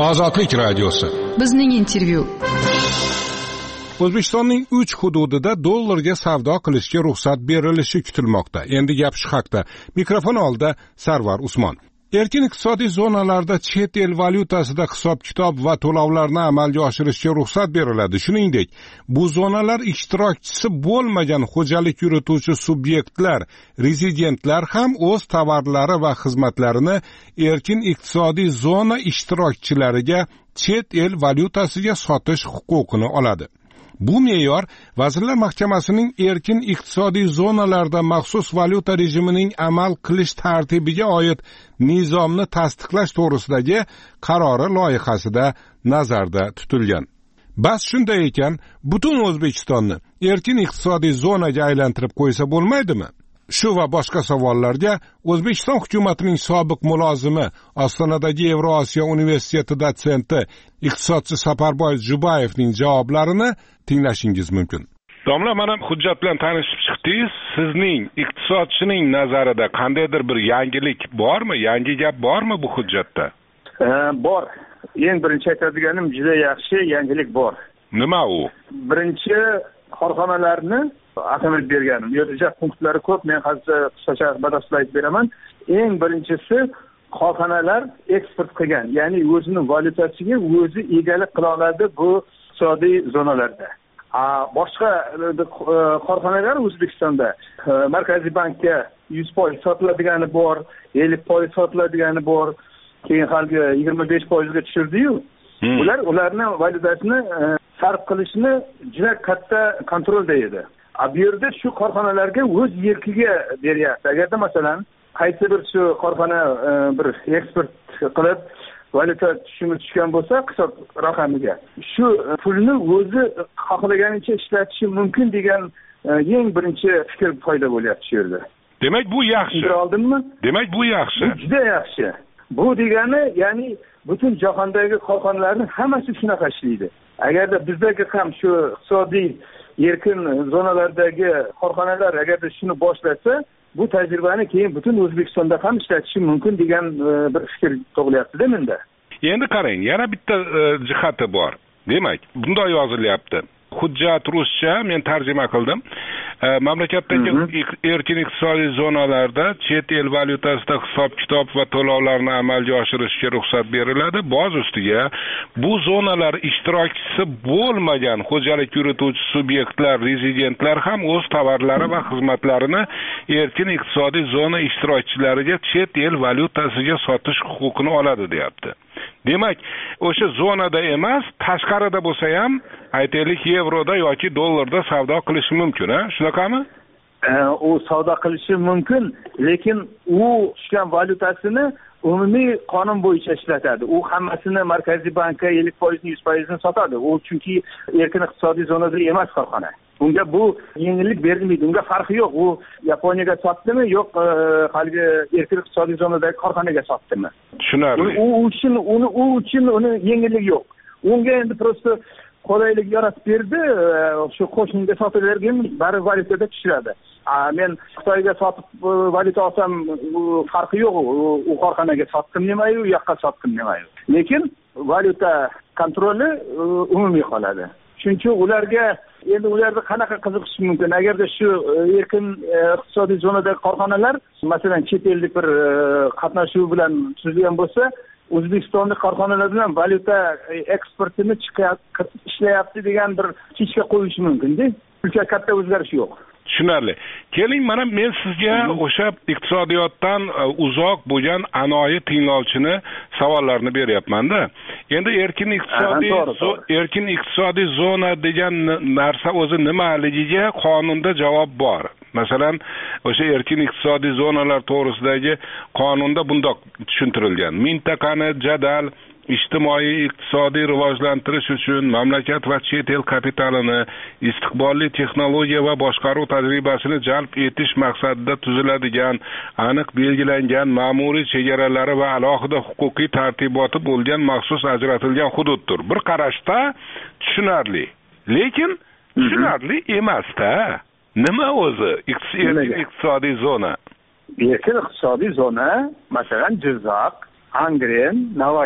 Ozodlik radiosi. Bizning intervyu. O'zbekistonning uch hududida dollarga savdo qilishga ruxsat berilishi kutilmoqda. Endi gap shu haqda. Mikrofon oldida Sarvar Usmon. Erkin iqtisodiy zonalarda chet el valyutasida hisob-kitob va to'lovlarni amalga oshirishga ruxsat beriladi. Shuningdek, bu zonalar ishtirokchisi bo'lmagan xo'jalik yurituvchi subyektlar, rezidentlar ham o'z tovarlari va xizmatlarini erkin iqtisodiy zona ishtirokchilariga chet el valyutasiga sotish huquqini oladi. Bu me'yor Vazirlar Mahkamasining erkin iqtisodiy zonalarda maxsus valyuta rejimining amal qilish tartibiga oid nizomni tasdiqlash to'g'risidagi qarori loyihasida nazarda tutilgan. Bas shunday ekan, butun O'zbekistonni erkin iqtisodiy zonaga aylantirib qo'ysa bo'lmaydimi? Shu va boshqa savollarga O'zbekiston hukumatining sobiq mulozimi, Ostonadagi Yevrosiyo universiteti dotsenti, iqtisodchi Saparboy Jubayevning javoblarini tinglashingiz mumkin. Domla, mana hujjat bilan tanishib chiqdingiz. Sizning iqtisodchining nazarida qandaydir bir yangilik bormi? Yangi gap bormi bu hujjatda? E, bor. Eng birinchi aytadiganim juda yaxshi yangilik bor. Nima u? Birinchi korxonalarni ahamiyat berganim. Yo'lja punktlari ko'p, men hozir qisqacha batafsil aytib beraman. Eng birinchisi korxonalar eksport qilgan, ya'ni o'zini valyutasiga o'zi egalik qila oladi bu iqtisodiy zonalarda. Boshqa korxonalar O'zbekistonda Markaziy bankka yuz foiz sotiladigani bor, ellik foiz sotiladigani bor, keyin hali yigirma besh foizga tushirdi-yu. Hmm. Ular ularning valyutasini sarf qilishni juda katta kontrolda edi. Bu yerda shu korxonalarga o'z erkiga beryapti. Agarda masalan qaysi bir shu korxona bir eksport qilib valyuta tushumi tushgan bo'lsa, hisob raqamiga shu pulni o'zi xohlaganicha ishlatishi mumkin degan eng birinchi fikr foyda bo'lyapti shu yerda. Demak, bu yaxshi. Tushundingizmi? Demak, bu yaxshi. Bu juda yaxshi. Bu degani, ya'ni butun jahondagi korxonalarning hammasi shunaqa ishlaydi. Agarda bizdagi ham shu iqtisodiy erkin zonalardagi korxonalar agarda shuni boshlasa, bu tajribani keyin butun O'zbekistonda ham ishlatishi mumkin degan bir fikr tug'ilyapti-da menda. Endi qarang, yana bitta jihati bor. Demak, bunday yozilyapti. Hujjat ruscha, men tarjima qildim. Mamlakatdagi erkin iqtisodiy zonalarda chet el valyutasida hisob-kitob va to'lovlarni amalga oshirishga ruxsat beriladi. Boz ustiga bu zonalar ishtirokchisi bo'lmagan xo'jalik yurituvchi subyektlar, rezidentlar ham o'z tovarlari va xizmatlarini erkin iqtisodiy zona ishtirokchilariga chet el valyutasiga sotish huquqini oladi, deyapti. Demak, o'sha zonada emas, tashqarida bo'lsa ham, aytaylik, yevroda yoki dollarda savdo qilishi mumkin, ha? Shunaqami? U savdo qilishi mumkin, lekin u tushgan valyutasini umumiy qonun bo'yicha ishlatadi. U hammasini Markaziy bankka ellik foiz yuz foiz sotadi. U chunki erkin iqtisodiy zonada emas korxona. Unga bu yengillik berilmaydi. Unga farqi yo'q. U Yaponiyaga sotdimi, yo'q, haligi erkin iqtisodiy zonadagi korxonaga sotdimi? Tushunarli. U uchun uni u uchun uni yengillik yo'q. Unga endi prosta qolaylik yaratib berdi. Shu qo'shniga sotilarga bari valyutada tushiradi. Men Xitoyga sotib valyuta olsam farqi yo'q. U korxonaga sotdim demaydi, u yoqqa sotdim demaydi. Lekin valyuta kontroli umumiy qoladi. Chunki ularga endi ularda qanaqa qiziqish mumkin? Agarda shu erkin iqtisodiy zonadagi korxonalar, masalan, chet ellik bir qatnashuv bilan tuzilgan bo'lsa, O'zbekistonlik korxonalar bilan valyuta eksportini ishlayapti degan bir kichka qo'yish mumkin-da. Ulkan katta o'zgarish yo'q. Tushunarli. Keling, mana men sizga o'sha iqtisodiyotdan uzoq bo'lgan anoyi tinglovchini savollarni beryapman-da. Endi erkin iqtisodiy erkin iqtisodiy zona degan narsa o'zi nimaligiga qonunda javob bor. Masalan, o'sha erkin iqtisodiy zonalar to'g'risidagi qonunda bundoq tushuntirilgan. Mintaqani jadal ijtimoiy iqtisodiy rivojlantirish uchun mamlakat va chet el kapitalini, istiqbolli texnologiya va boshqaruv tajribasini jalb etish maqsadida tuziladigan, aniq belgilangan ma'muriy chegaralari va alohida huquqiy tartiboti bo'lgan maxsus ajratilgan hududdir. Bir qarashda tushunarli, lekin tushunarli emas-da. Nima o'zi erkin iqtisodiy zona? Erkin iqtisodiy zona, masalan, Jizzax, Angren, Navoiy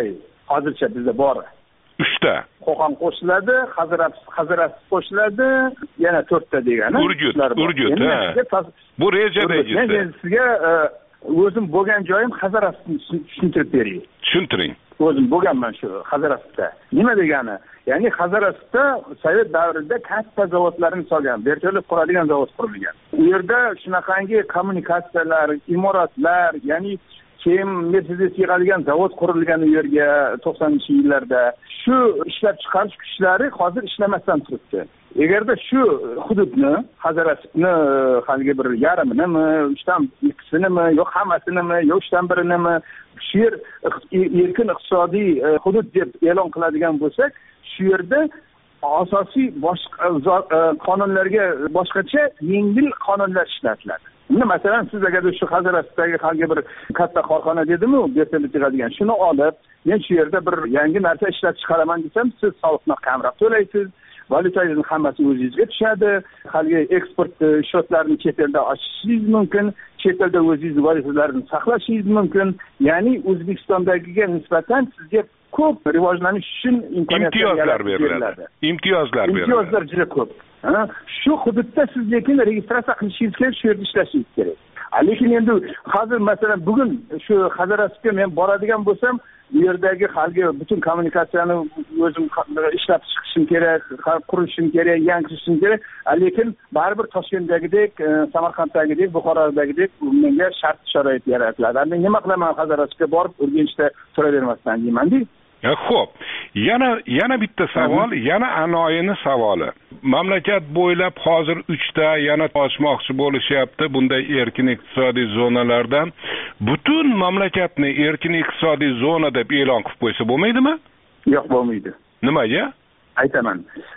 hozircha bizda bor. uchta. Qo'qon qo'shiladi, Hazirat Hazirat qo'shiladi, yana to'rtta degani. Urgut, Urgut, ha. Bu rejadagi. Men sizga o'zim bo'lgan joyim Haziratni tushuntirib beray. Tushuntiring. O'zim bo'lganman shu Haziratda. Nima degani? Ya'ni Haziratda Sovet davrida katta zavodlarni solgan, vertolyot quradigan zavod qurilgan. U yerda shunaqangi kommunikatsiyalar, imoratlar, ya'ni keyin Mercedes yig'adigan zavod qurilgan u yerga to'qsoninchi yillarda. Shu ishlab chiqarish kuchlari hozir ishlamasdan turibdi. Agarda shu hududni, Haziratni haligi bir yarminimi, uchdan ikkisinimi, yo'q hammasinimi, yo'q uchdan birinimi shu yer erkin iqtisodiy hudud deb e'lon qiladigan bo'lsak, shu yerda asosiy boshqa qonunlarga boshqacha yengil qonunlar ishlatiladi. Unda masalan siz agar shu Haziratdagi haligi bir katta korxona dedimu, vertolyot yig'adigan, shuni olib, men shu yerda bir yangi narsa ishlab chiqaraman desam, siz soliqni kamroq to'laysiz. Valyutangizni hammasi o'zingizga tushadi. Haligi eksport shotlarini chet elda ochishingiz mumkin, chet elda o'zingiz valyutalarni saqlashingiz mumkin. Ya'ni O'zbekistondagiga nisbatan sizga ko'p rivojlanish uchun imtiyozlar beriladi. Imtiyozlar beriladi. Imtiyozlar juda ko'p. Shu hududda siz lekin registratsiya qilishingiz kerak, shu yerda ishlashingiz kerak. Lekin endi hozir masalan bugun shu Haziratga men boradigan bo'lsam, bu yerdagi haligi butun kommunikatsiyani o'zim ishlab chiqishim kerak, qurishim kerak, yangitlashim kerak. Lekin baribir Toshkentdagidek, Samarqanddagidek, Buxorodagidek menga shart sharoit yaratiladi. Endi nima qilaman Haziratga borib, Urganchda turavermasdan deyman-da. Ya xo'p, yana yana bitta savol, yana anoyini savoli. Mamlakat bo'ylab hozir uchta yana ochmoqchi bo'lishyapti bunday erkin iqtisodiy zonalardan. Butun mamlakatni erkin iqtisodiy zona deb e'lon qilib qo'ysa bo'lmaydimi? Yo'q, bo'lmaydi. Nimaga? Aytaman.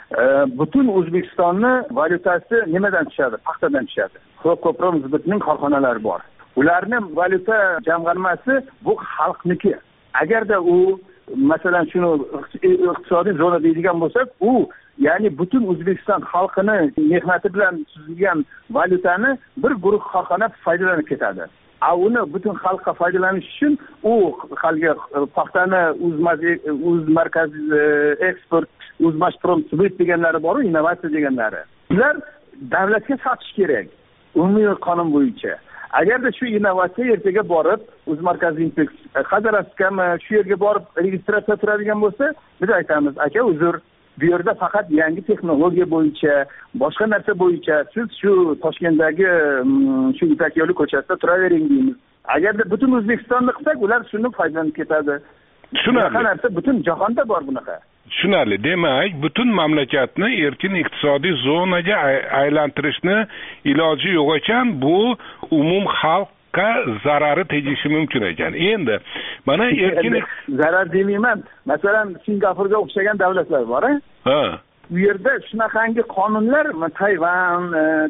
Butun O'zbekistonni valyutasi nimadan tushadi? Paxtadan tushadi. Ko'prom-zbitning korxonalari bor. Ularning valyuta jamg'armasi bu xalqniki. Agarda u masalan shuni iqtisodiy zona deydigan bo'lsak, u ya'ni butun O'zbekiston xalqini mehnati bilan tuzilgan valyutani bir guruh korxona foydalanib ketadi. A uni butun xalqqa foydalanish uchun u haligi paxtani o'z markaz eksport, O'zmashprom-Sbit deganlari bor, innovatsiya deganlari. Ular davlatga sotish kerak. Umumiy qonun bo'yicha. Agarda shu innovatsiya ertaga borib, o'z markaziy Haziratgami shu yerga borib registratsiya turadigan bo'lsa, biz aytamiz, aka uzr, bu yerda faqat yangi texnologiya bo'yicha, boshqa narsa bo'yicha siz shu Toshkentdagi shu Ipak yo'li ko'chasida turavering deymiz. Agarda butun O'zbekistonni qilsak, ular shuni foydalanib ketadi. Shunaqa narsa butun jahonda bor bunaqa. Tushunarli. Demak, butun mamlakatni erkin iqtisodiy zonaga aylantirishni iloji yo'q ekan, bu umum xalqqa zarari tegishi mumkin ekan. Endi mana erkin zarar demayman. Masalan, Singapurga o'xshagan davlatlar bor, ha? U yerda shunaqangi qonunlar, Tayvan,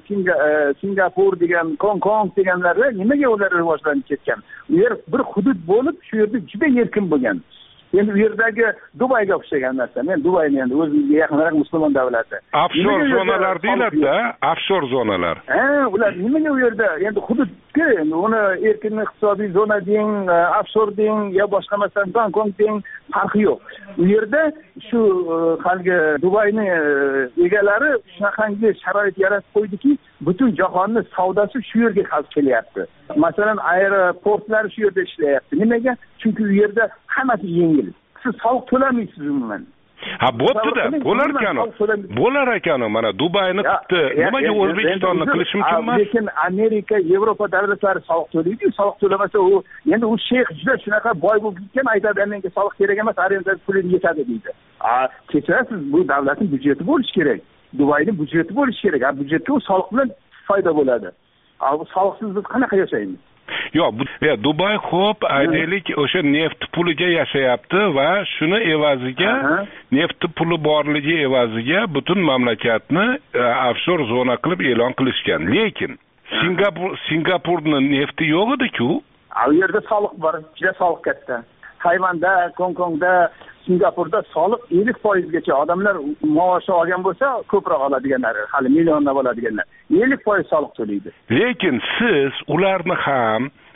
Singapur degan, Hong Kong deganlarga nimaga ular rivojlanib ketgan? U yer bir hudud bo'lib, shu yerda juda erkin bo'lgan. Endi u yerdagi Dubayga o'xshagan narsa. Men Dubayni endi o'zimizga yaqinroq musulmon davlati. Offshor zonalar deyiladi-da, offshor zonalar. Ha, ular nimaga u yerda endi hududga, endi uni erkin iqtisodiy zona deng, offshor deng, yo boshqa masalan Hong Kong deng, farqi yo'q. U yerda shu haligi Dubayni egalari shunaqangi sharoit yaratib qo'ydiki, butun jahonni savdosi shu yerga hal kelyapti. Masalan, aeroportlar shu yerda ishlayapti. Nimaga? Chunki u yerda hammasi yengil. Siz soliq to'lamaysiz umuman. Ha, bo'pti-da, bo'lar ekan. Bo'lar ekan, mana Dubayni qilibdi. Nimaga O'zbekistonni qilish mumkin emas? Lekin Amerika, Yevropa davlatlari soliq to'laydi. Soliq to'lamasa u endi u sheyx juda shunaqa boy bo'lib ketgan, aytadi, menga soliq kerak emas, arenda pulim yetadi deydi. A, kechirasiz, bu davlatning byudjeti bo'lishi kerak. Dubayning byudjeti bo'lishi kerak. A, byudjetga u soliq bilan foyda bo'ladi. A, bu soliqsiz biz qanaqa yashaymiz? Yo'q, bu Dubay xo'p, aytaylik, o'sha neft puliga yashayapti va shuni evaziga, neft puli borligi evaziga butun mamlakatni offshor zona qilib e'lon qilishgan. Lekin Singapur Singapurning nefti yo'q edi-ku. U yerda soliq bor, juda soliq katta. Tayvanda, Hong Kongda, Singapurda soliq ellik foiz gacha odamlar maosh olgan bo'lsa, ko'proq oladiganlar, hali millionlab oladiganlar ellik foiz soliq to'laydi. Lekin siz ularni ham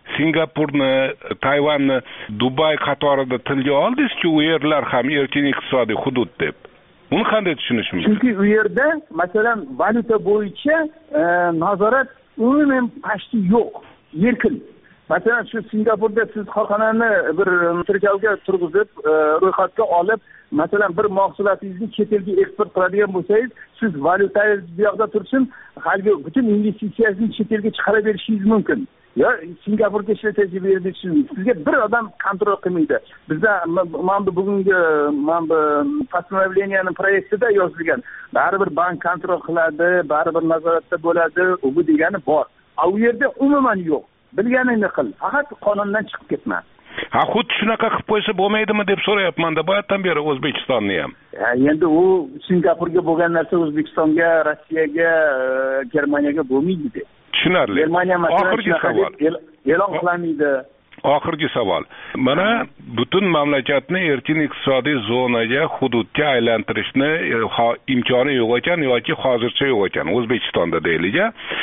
Singapurni, Tayvanni Dubay qatorida tilga oldingiz-ku, u yerlar ham erkin iqtisodiy hudud deb. Buni qanday tushunish mumkin? Chunki u yerda, masalan, valyuta bo'yicha e, nazorat umuman pashti yo'q, erkin. Masalan, shu Singapurda siz korxonani bir tergovga turg'izib, e, ro'yxatga olib, masalan, bir mahsulotingizni chet elga eksport qiladigan bo'lsangiz, siz valyutangiz bu yoqda tursin, haligi butun investitsiyangizni chet elga chiqarib berishingiz mumkin. Ya Singapurga ishlatib berishingiz, sizga bir odam kontrol qilmaydi. Bizda mana bu bugungi mana bu постановлениyaning proyektida yozilgan. Baribir bank kontrol qiladi, baribir nazoratda bo'ladi, u bu degani bor. A u yerda umuman yo'q. Bilganingni qil, faqat qonundan chiqib ketma. Ha, xuddi shunaqa qilib qo'ysa bo'lmaydimi deb so'rayapman-da, boyatdan beri O'zbekistonni ham. Ha, endi u Singapurga bo'lgan narsa O'zbekistonga, Rossiyaga, Germaniyaga bo'lmaydi. Tushunarli. Germaniya oxirgi savol. E'lon qilmaydi. Oxirgi savol. Mana butun mamlakatni erkin iqtisodiy zonaga, hududga aylantirishni imkoni yo'q ekan yoki hozircha yo'q ekan O'zbekistonda deylik.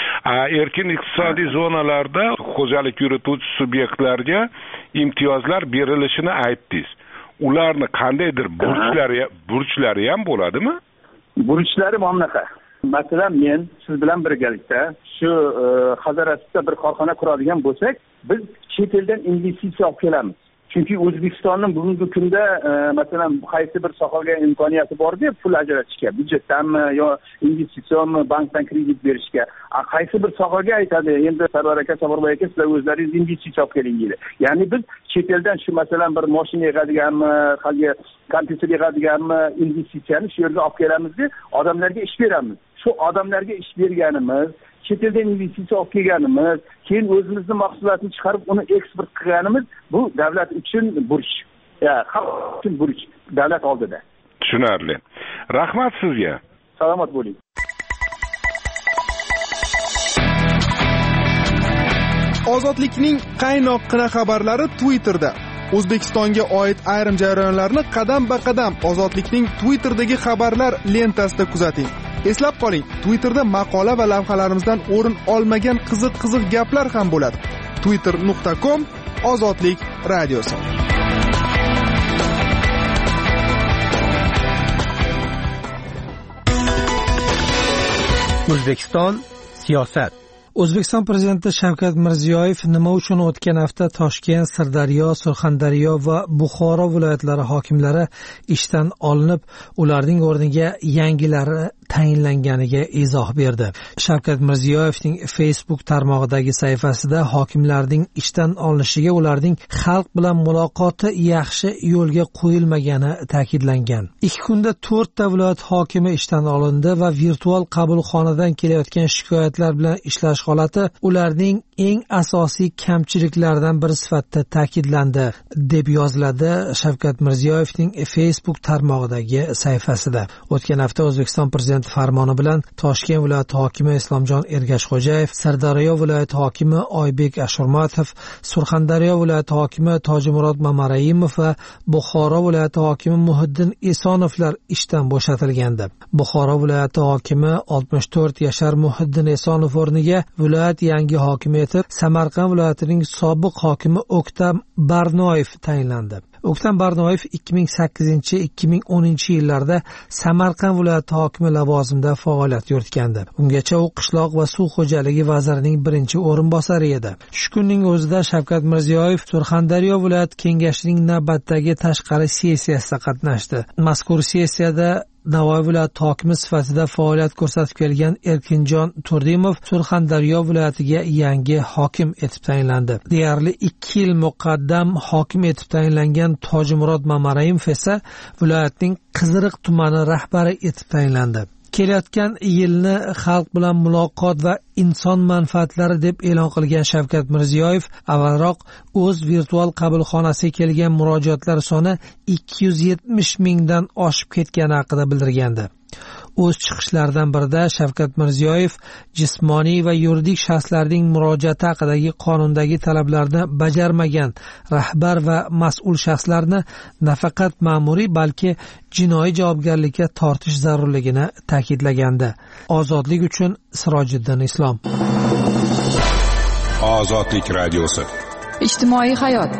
Erkin iqtisodiy zonalarda xo'jalik yurituvchi subyektlarga imtiyozlar berilishini aytdingiz. Ularni qandaydir burchlari burchlari ham bo'ladimi? Burchlari mana bunaqa. Masalan, men siz bilan birgalikda shu Hazarasda bir korxona quradigan bo'lsak, biz chet eldan investitsiya olib kelamiz. Chunki O'zbekistonning bugungi kunda masalan qaysi bir sohaga imkoniyati bor deb pul ajratishga, byudjetdanmi yo investitsionmi, bankdan kredit berishga, qaysi bir sohaga aytadi, endi Sarvar aka, Safarboy aka, sizlar o'zlaringiz investitsiya olib keling deydi. Ya'ni biz chet eldan shu masalan bir mashina yig'adiganmi, hali kompyuter yig'adiganmi investitsiyani shu yerga olib kelamiz deb odamlarga ish beramiz. Shu odamlarga ish berganimiz, chet eldan investitsiya olib kelganimiz, keyin o'zimizning mahsulotni chiqarib uni eksport qilganimiz bu davlat uchun burch. Ya, xalq uchun burch davlat oldida. Tushunarli. Rahmat sizga. Salomat bo'ling. Ozodlikning qaynoqqina xabarlari Twitterda. O'zbekistonga oid ayrim jarayonlarni qadam-ba-qadam Ozodlikning Twitter'dagi xabarlar lentasida kuzating. Eslab qoling, Twitterda maqola va lavhalarimizdan o'rin olmagan qiziq-qiziq gaplar ham bo'ladi. twitter nuqta com Ozodlik radiosi. O'zbekiston siyosat. O'zbekiston prezidenti Shavkat Mirziyoyev nima uchun o'tgan hafta Toshkent, Sirdaryo, Surxondaryo va Buxoro viloyatlari hokimlari ishdan olinib, ularning o'rniga yangilari tayinlanganiga izoh berdi. Shavkat Mirziyoyevning Facebook tarmog'idagi sahifasida hokimlarning ishdan olinishiga ularning xalq bilan muloqoti yaxshi yo'lga qo'yilmagani ta'kidlangan. Ikki kunda to'rtta viloyat hokimi ishdan olindi va virtual qabulxonadan kelayotgan shikoyatlar bilan ishlash holati ularning eng asosiy kamchiliklaridan biri sifatida ta'kidlandi, deb yoziladi Shavkat Mirziyoyevning Facebook tarmog'idagi sahifasida. O'tgan hafta O'zbekiston prezidenti farmoni bilan Toshkent viloyati hokimi Islomjon Ergashxo'jayev, Sirdaryo viloyati hokimi Oybek Ashurmatov, Surxondaryo viloyati hokimi Tojimurod Mamarayimov va Buxoro viloyati hokimi Muhiddin Esonovlar ishdan bo'shatilgandi. Buxoro viloyati hokimi oltmish to'rt yashar Muhiddin Esonov o'rniga viloyat yangi hokimi etib Samarqand viloyatining sobiq hokimi O'ktam Barnoyev tayinlandi. O'ktam Barnoyev ikki ming sakkizinchi ikki ming o'ninchi yillarda Samarqand viloyati hokimi lavozimida faoliyat yuritgandi. Ungacha u qishloq va suv xo'jaligi vazirining birinchi o'rinbosari edi. Shu kunning o'zida Shavkat Mirziyoyev Surxondaryo viloyat kengashining navbatdagi tashqari sessiyasida qatnashdi. Mazkur sessiyada Navoiy viloyati hokimi sifatida faoliyat ko'rsatib kelgan Erkinjon Turdimov Surxondaryo viloyatiga yangi hokim etib tayinlandi. Deyarli ikki yil muqaddam hokim etib tayinlangan Tojimurod Mamarayimov esa viloyatning Qiziriq tumani rahbari etib tayinlandi. Kelayotgan yilni xalq bilan muloqot va inson manfaatlari deb e'lon qilgan Shavkat Mirziyoyev avvalroq o'z virtual qabulxonasiga kelgan murojaatlar soni ikki yuz yetmish mingdan oshib ketgani haqida bildirgandi. O'z chiqishlaridan birida Shavkat Mirziyoyev jismoniy va yuridik shaxslarning murojaati haqidagi qonundagi talablarni bajarmagan rahbar va mas'ul shaxslarni nafaqat ma'muriy, balki jinoiy javobgarlikka tortish zarurligini ta'kidlagandi. Ozodlik uchun Sirojiddin Islom. Ozodlik radiosi. ijtimoiy hayot.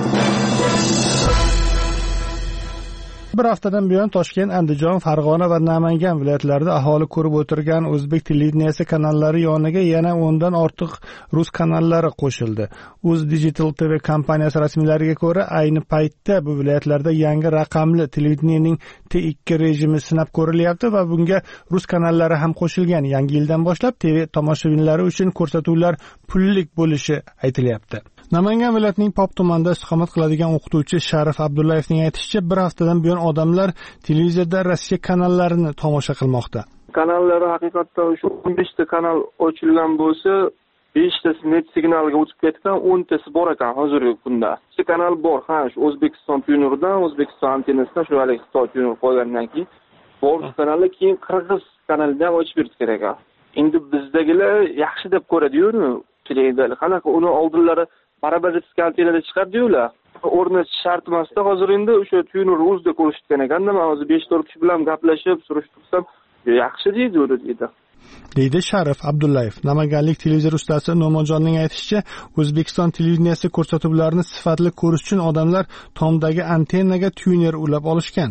Bir haftadan buyon Toshkent, Andijon, Farg'ona va Namangan viloyatlarida aholi ko'rib o'tirgan o'zbek televideniyasi kanallari yoniga yana o'ndan ortiq rus kanallari qo'shildi. Uz Digital T V kompaniyasi rasmiylariga ko'ra, ayni paytda bu viloyatlarda yangi raqamli televideniyaning T ikki rejimi sinab ko'rilyapti va bunga rus kanallari ham qo'shilgan. Yangi yildan boshlab T V tomoshabinlari uchun ko'rsatuvlar pullik bo'lishi aytilyapti. Namangan viloyatining Pop tumanida istiqomat qiladigan o'qituvchi Sharif Abdullayevning aytishicha, bir haftadan buyon odamlar televizorda Rossiya kanallarini tomosha qilmoqda. Kanallari haqiqatda shu o'n beshta kanal ochilgan bo'lsa, beshtasi net signalga o'tib ketgan, o'ntasi bor ekan hozirgi kunda. Ikkita kanal bor, ha, shu O'zbekiston Tunerdan, O'zbekiston antennasidan shu hali Xitoy Tuner qo'ygandan keyin bor kanallar, keyin Qirg'iz kanalidan ochib berish kerak. Endi bizdagilar yaxshi deb ko'radi-yu, televizor. Qanaqa uni oldinlari barabarlik antennada chiqardi ular. O'rnatish shart emasda, hozir endi o'sha Tuner o'zida ko'rsatgan ekanda, men hozir besh to'rt kishi bilan gaplashib, surishtirsam, yaxshi deydi uni deydi. Deydi Sharif Abdullayev. Namanganlik televizor ustasi No'monjonning aytishicha, O'zbekiston televideniyasi ko'rsatuvlarini sifatli ko'rish uchun odamlar tomdagi antennaga tuner ulab olishgan.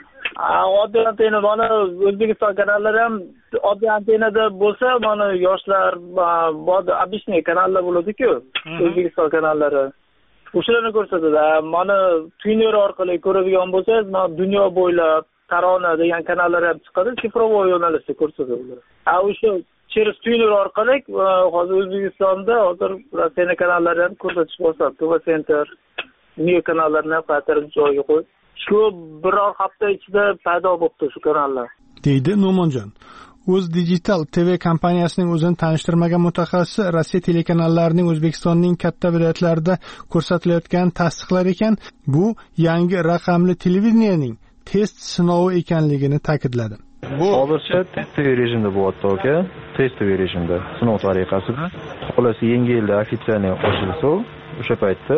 Oddiy antenna, mana O'zbekiston kanallari ham oddiy antennada bo'lsa, mana yoshlar, bodi обычный kanallar bo'ladi-ku, O'zbekiston kanallari. O'shalarni ko'rsatadi. Mana tuner orqali ko'radigan bo'lsangiz, mana dunyo bo'ylab Tarona degan kanallar ham chiqadi, sifrovoy yo'nalishda ko'rsatadi. A o'sha через tuner orqali hozir O'zbekistonda hozir Rossiya kanallari ham ko'rsatish boshladi. Tv Center, New kanallarni ham qaytarib joyiga qo'ydi. Shu bir hafta ichida paydo bo'ldi shu kanallar. Deydi No'monjon. Uz Digital T V kompaniyasining o'zini tanishtirmagan mutaxassis Rossiya telekanallarining O'zbekistonning katta viloyatlarida ko'rsatilayotganini tasdiqlar ekan, bu yangi raqamli televideniyaning test sinovi ekanligini ta'kidladi. Bu hozircha testoviy rejimda bo'lyapti, aka. Testoviy rejimda, sinov tariqasida. Xullas yangi yilda ofitsialniy ochilsa, o'sha paytda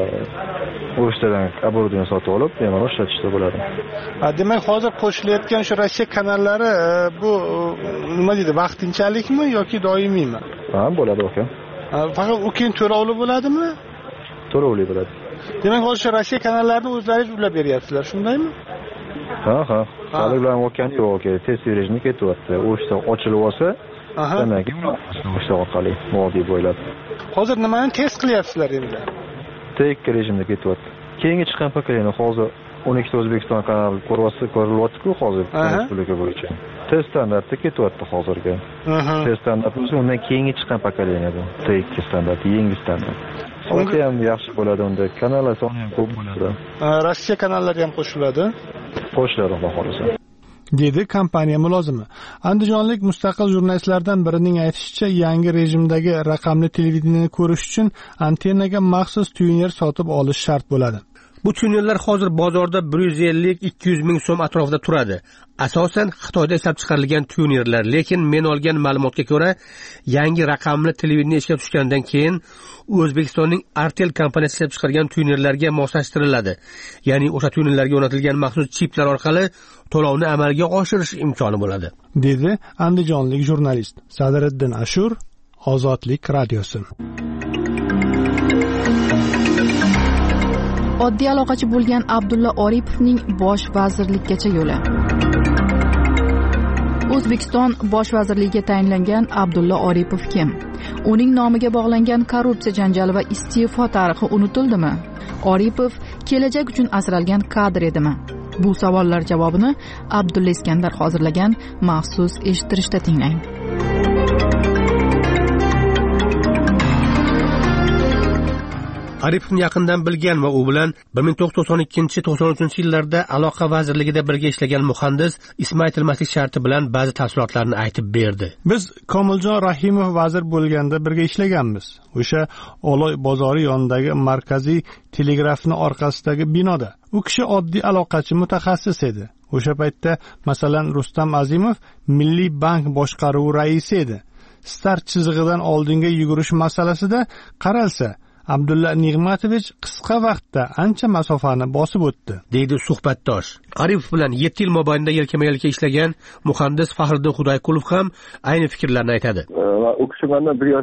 o'shtadan оборудование sotib olib, bemalol ishlatishda bo'ladi. Demak, hozir qo'shilayotgan shu Rossiya kanallari bu nima deydi, vaqtinchalikmi yoki doimiymi? Ha, bo'ladi, aka. Faqat u keyin to'lovli bo'ladimi? To'lovli bo'ladi. Demak, hozir Rossiya kanallarini o'zlaringiz ulab beryapsizlar, shundaymi? Ha, ha. Hali bilan o'tgan yo'q, aka. Test rejimda ketyapti. O'shta ochilib olsa, demak, o'shta orqali vodiy bo'ylab. Hozir nimani test qilyapsizlar endi? T ikki rejimda ketyapti. Keyingi chiqqan pakaleni hozir o'n ikkita O'zbekiston kanali ko'ryapsiz, ko'rilyapti-ku hozir respublika bo'yicha. Test standartda ketyapti hozirga. Test standart bo'lsa, undan keyingi chiqqan pakaleni bu. T ikki standart, yangi standart. Sonki ham yaxshi bo'ladi unda. Kanallar soni ham ko'p bo'ladi. Rossiya kanallari ham qo'shiladi. Qo'shiladi, xudo xolasa. Dedi kompaniya mulozimi. Andijonlik mustaqil jurnalistlardan birining aytishicha, yangi rejimdagi raqamli televideniyani ko'rish uchun antennaga maxsus tuner sotib olish shart bo'ladi. Bu tunerlar hozir bozorda bir yuz ellik ikki yuz ming so'm atrofida turadi. Asosan Xitoyda ishlab chiqarilgan tunerlar, lekin men olgan ma'lumotga ko'ra, yangi raqamli televideniya ishlab tushgandan keyin O'zbekistonning Artel kompaniyasi ishlab chiqargan tunerlarga moslashtiriladi. Ya'ni o'sha tunerlarga o'rnatilgan maxsus chiplar orqali to'lovni amalga oshirish imkoni bo'ladi, dedi andijonlik jurnalist Sadiriddin Ashur, Ozodlik radiosi. Oddiy aloqachi bo'lgan Abdulla Oripovning bosh vazirlikkacha yo'li. O'zbekiston bosh vazirligiga tayinlangan Abdulla Oripov kim? Uning nomiga bog'langan korrupsiya janjali va iste'fo tarixi unutildimi? Oripov kelajak uchun asralgan kadr edimi? Bu savollar javobini Abdulla Iskandar hozirlagan maxsus eshittirishda tinglang. Aripovni yaqindan bilgan va u bilan bir ming to'qqiz yuz to'qson ikkinchi to'qson uchinchi yillarda aloqa vazirligida birga ishlagan muhandis ismaytilmaslik sharti bilan ba'zi tafsilotlarni aytib berdi. Biz Komiljon Rahimov vazir bo'lganda birga ishlaganmiz. O'sha Oloy bozori yonidagi markaziy telegrafni orqasidagi binoda. U kishi oddiy aloqachi, mutaxassis edi. O'sha paytda masalan Rustam Azimov Milliy bank boshqaruvi raisi edi. Start chizig'idan oldinga yugurish masalasida qaralsa, Abdulla Nig'matovich qisqa vaqtda ancha masofani bosib o'tdi, deydi suhbatdosh. Aripov bilan yetti yil mobaynida yelkama-yelka ishlagan muhandis Fahriddin Xudoyqulov ham ayni fikrlarni aytadi. Va u kishi mendan bir yosh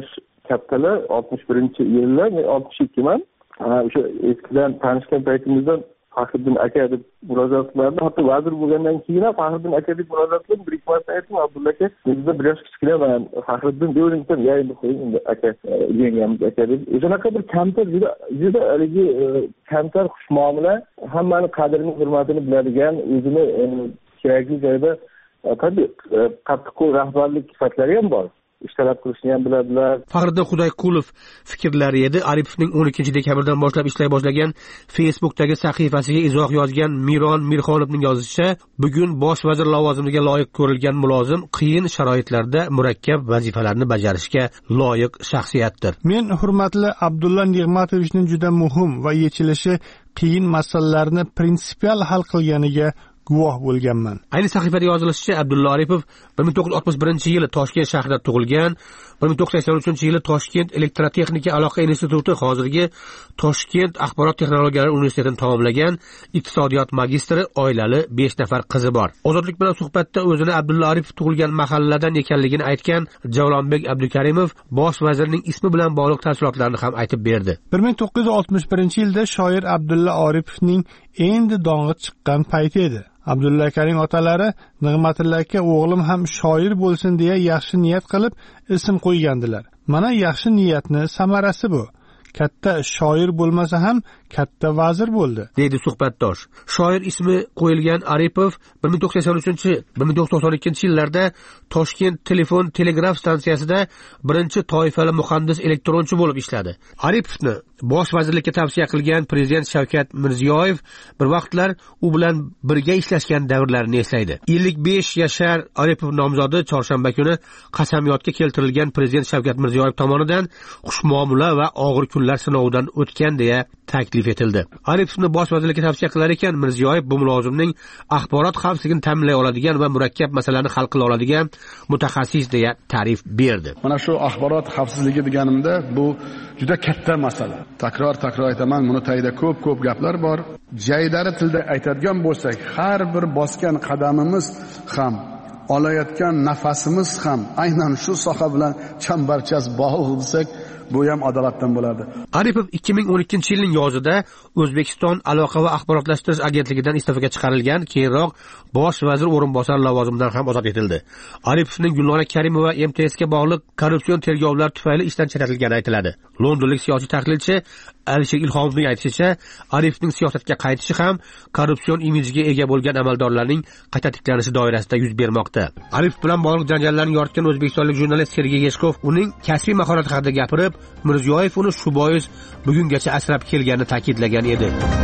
kattalar oltmish birinchi yillar men oltmish ikkiman. O'sha eskidan tanishgan paytimizdan Faxriddin aka deb murojaat qilardi. Hatto vazir bo'lgandan keyin ham Faxriddin aka deb murojaat qilib, bir ikki marta aytdim, Abdulla aka, bizda bir yosh kichkinaman, Faxriddin deyavering, ya endi qo'ying endi aka, yengamiz aka deb. O'shanaqa bir kamtar, juda juda haligi kamtar xushmuomala, hammani qadrini, hurmatini biladigan, o'zini kerakli joyda tabiiy qattiqqo'l rahbarlik sifatlari ham bor. ishtalab qilishni ham biladilar. Faxriddin Xudoyqulov fikrlari edi. Aripovning o'n ikkinchi dekabrdan boshlab ishlay boshlagan Facebook'dagi sahifasiga izoh yozgan Miron Mirxonovning yozishicha, bugun bosh vazir lavozimiga loyiq ko'rilgan mulozim qiyin sharoitlarda murakkab vazifalarni bajarishga loyiq shaxsiyatdir. Men hurmatli Abdulla Nig'matovichning juda muhim va yechilishi qiyin masalalarni prinsipial hal qilganiga guvoh bo'lganman. Ayni sahifada yozilishicha, Abdulla Aripov bir ming to'qqiz yuz oltmish birinchi yili Toshkent shahrida tug'ilgan, bir ming to'qqiz yuz sakson uchinchi yili Toshkent elektrotexnika aloqa instituti, hozirgi Toshkent axborot texnologiyalari universitetini tamomlagan, iqtisodiyot magistri, oilali, besh nafar qizi bor. Ozodlik bilan suhbatda o'zini Abdulla Aripov tug'ilgan mahalladan ekanligini aytgan Javlonbek Abdukarimov bosh vazirning ismi bilan bog'liq tafsilotlarni ham aytib berdi. bir ming to'qqiz yuz oltmish birinchi yilda shoir Abdulla Aripovning endi dong'i chiqqan payti edi. Abdulla akaning otalari Nig'matilla aka o'g'lim ham shoir bo'lsin deya yaxshi niyat qilib ism qo'ygandilar. Mana yaxshi niyatni samarasi bu. Katta shoir bo'lmasa ham katta vazir bo'ldi, deydi suhbatdosh. Shoir ismi qo'yilgan Aripov bir ming to'qqiz yuz sakson uchinchi bir ming to'qqiz yuz to'qson ikkinchi yillarda Toshkent telefon telegraf stansiyasida birinchi toifali muhandis elektronchi bo'lib ishladi. Aripovni bosh vazirlikka tavsiya qilgan prezident Shavkat Mirziyoyev bir vaqtlar u bilan birga ishlashgan davrlarini eslaydi. ellik besh yashar Aripov nomzodi chorshanba kuni qasamyodga keltirilgan prezident Shavkat Mirziyoyev tomonidan xushmuomala va og'ir kunlar sinovidan o'tgan deya taklif etildi. Aripovni bosh vazirlikka tavsiya qilar ekan, Mirziyoyev bu mulozimning axborot xavfsizligini ta'minlay oladigan va murakkab masalalarni hal qila oladigan mutaxassis deya ta'rif berdi. Mana shu axborot xavfsizligi deganimda bu juda katta masala. Takror takror aytaman, buni tagida ko'p-ko'p gaplar bor. Jaydari tilda aytadigan bo'lsak, har bir bosgan qadamimiz ham, olayotgan nafasimiz ham aynan shu soha bilan chambarchas bog'liq bo'lsak, bu ham adolatdan bo'ladi. Aripov ikki ming o'n ikkinchi yilning yozida O'zbekiston aloqa va axborotlashtirish agentligidan iste'foga chiqarilgan, keyinroq bosh vazir o'rinbosari lavozimidan ham ozod etildi. Aripovning Gulnora Karimova M T S ga bog'liq korrupsion tergovlar tufayli ishdan chetlatilgani aytiladi. Londonlik siyosiy tahlilchi Alisher Ilhomovning aytishicha, Aripovning siyosatga qaytishi ham korrupsion imidjiga ega bo'lgan amaldorlarning qayta tiklanishi doirasida yuz bermoqda. Aripov bilan bog'liq janjallarni yoritgan o'zbekistonlik jurnalist Sergey Yeshkov uning kasbiy mahorati haqida gapirib, Mirziyoyev uni shu bois bugungacha asrab kelganini ta'kidlagan edi.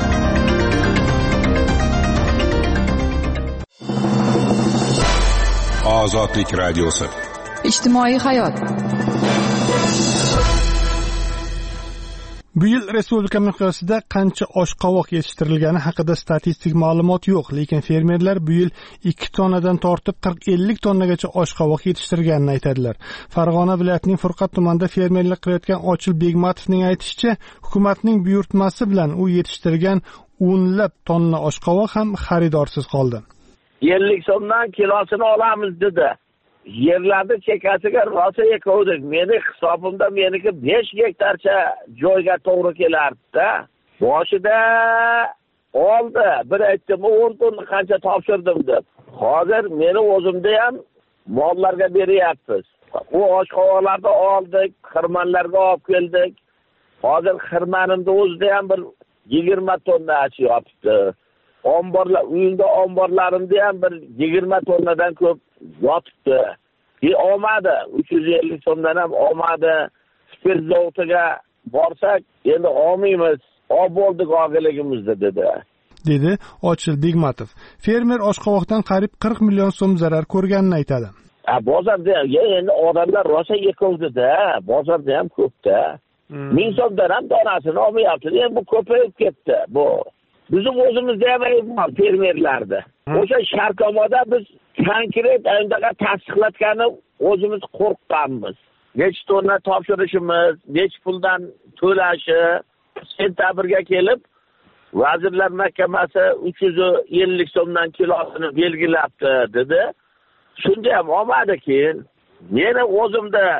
Ozodlik radiosi. Ijtimoiy hayot. Bu yil respublika miqyosida qancha oshqovoq yetishtirilgani haqida statistik ma'lumot yo'q, lekin fermerlar bu yil ikki tonnadan tortib qirq ellik tonnagacha oshqovoq yetishtirganini aytadilar. Farg'ona viloyatining Furqat tumanida fermerlik qilayotgan Ochil Begmatovning aytishicha, hukumatning buyurtmasi bilan u yetishtirgan o'nlab tonna oshqovoq ham xaridorsiz qoldi. ellik so'mdan kilosini olamiz dedi. Yerlarni chekkasiga rosa ekuvdik. Meni hisobimda meniki besh gektarcha joyga to'g'ri kelardi-da. Boshida oldi. Bir aytdim, o'n tonna qancha topshirdim deb. Hozir meni o'zimda ham mollarga beryapmiz. U oshqovoqlarni oldik, xirmonlarga olib keldik. Hozir xirmonimda o'zida ham bir yigirma tonna yotibdi. Omborlar, uyimda omborlarimda ham bir yigirma tonnadan ko'p yotibdi. E olmadi. uch yuz ellik so'mdan ham olmadi. Spirt zavodiga borsak, endi olmaymiz. Olib bo'ldik og'iligimizda dedi. dedi Ochil Begmatov. Fermer oshqovoqdan qariyb qirq million so'm zarar ko'rganini aytadi. Ha, bozorda endi odamlar rosa yekuvdi-da, bozorda ham ko'pda. ming so'mdan ham donasini olmayapti. Endi bu ko'payib ketdi bu. Bizim o'zimizda ham bor fermerlarda. O'sha shartnomada biz konkret undaqa tasdiqlatgani o'zimiz qo'rqqanmiz. Nech tonna topshirishimiz, nech puldan to'lashi sentabrga kelib Vazirlar Mahkamasi uch yuz ellik so'mdan kilosini belgilabdi dedi. Shunda ham olmadi keyin. Meni o'zimda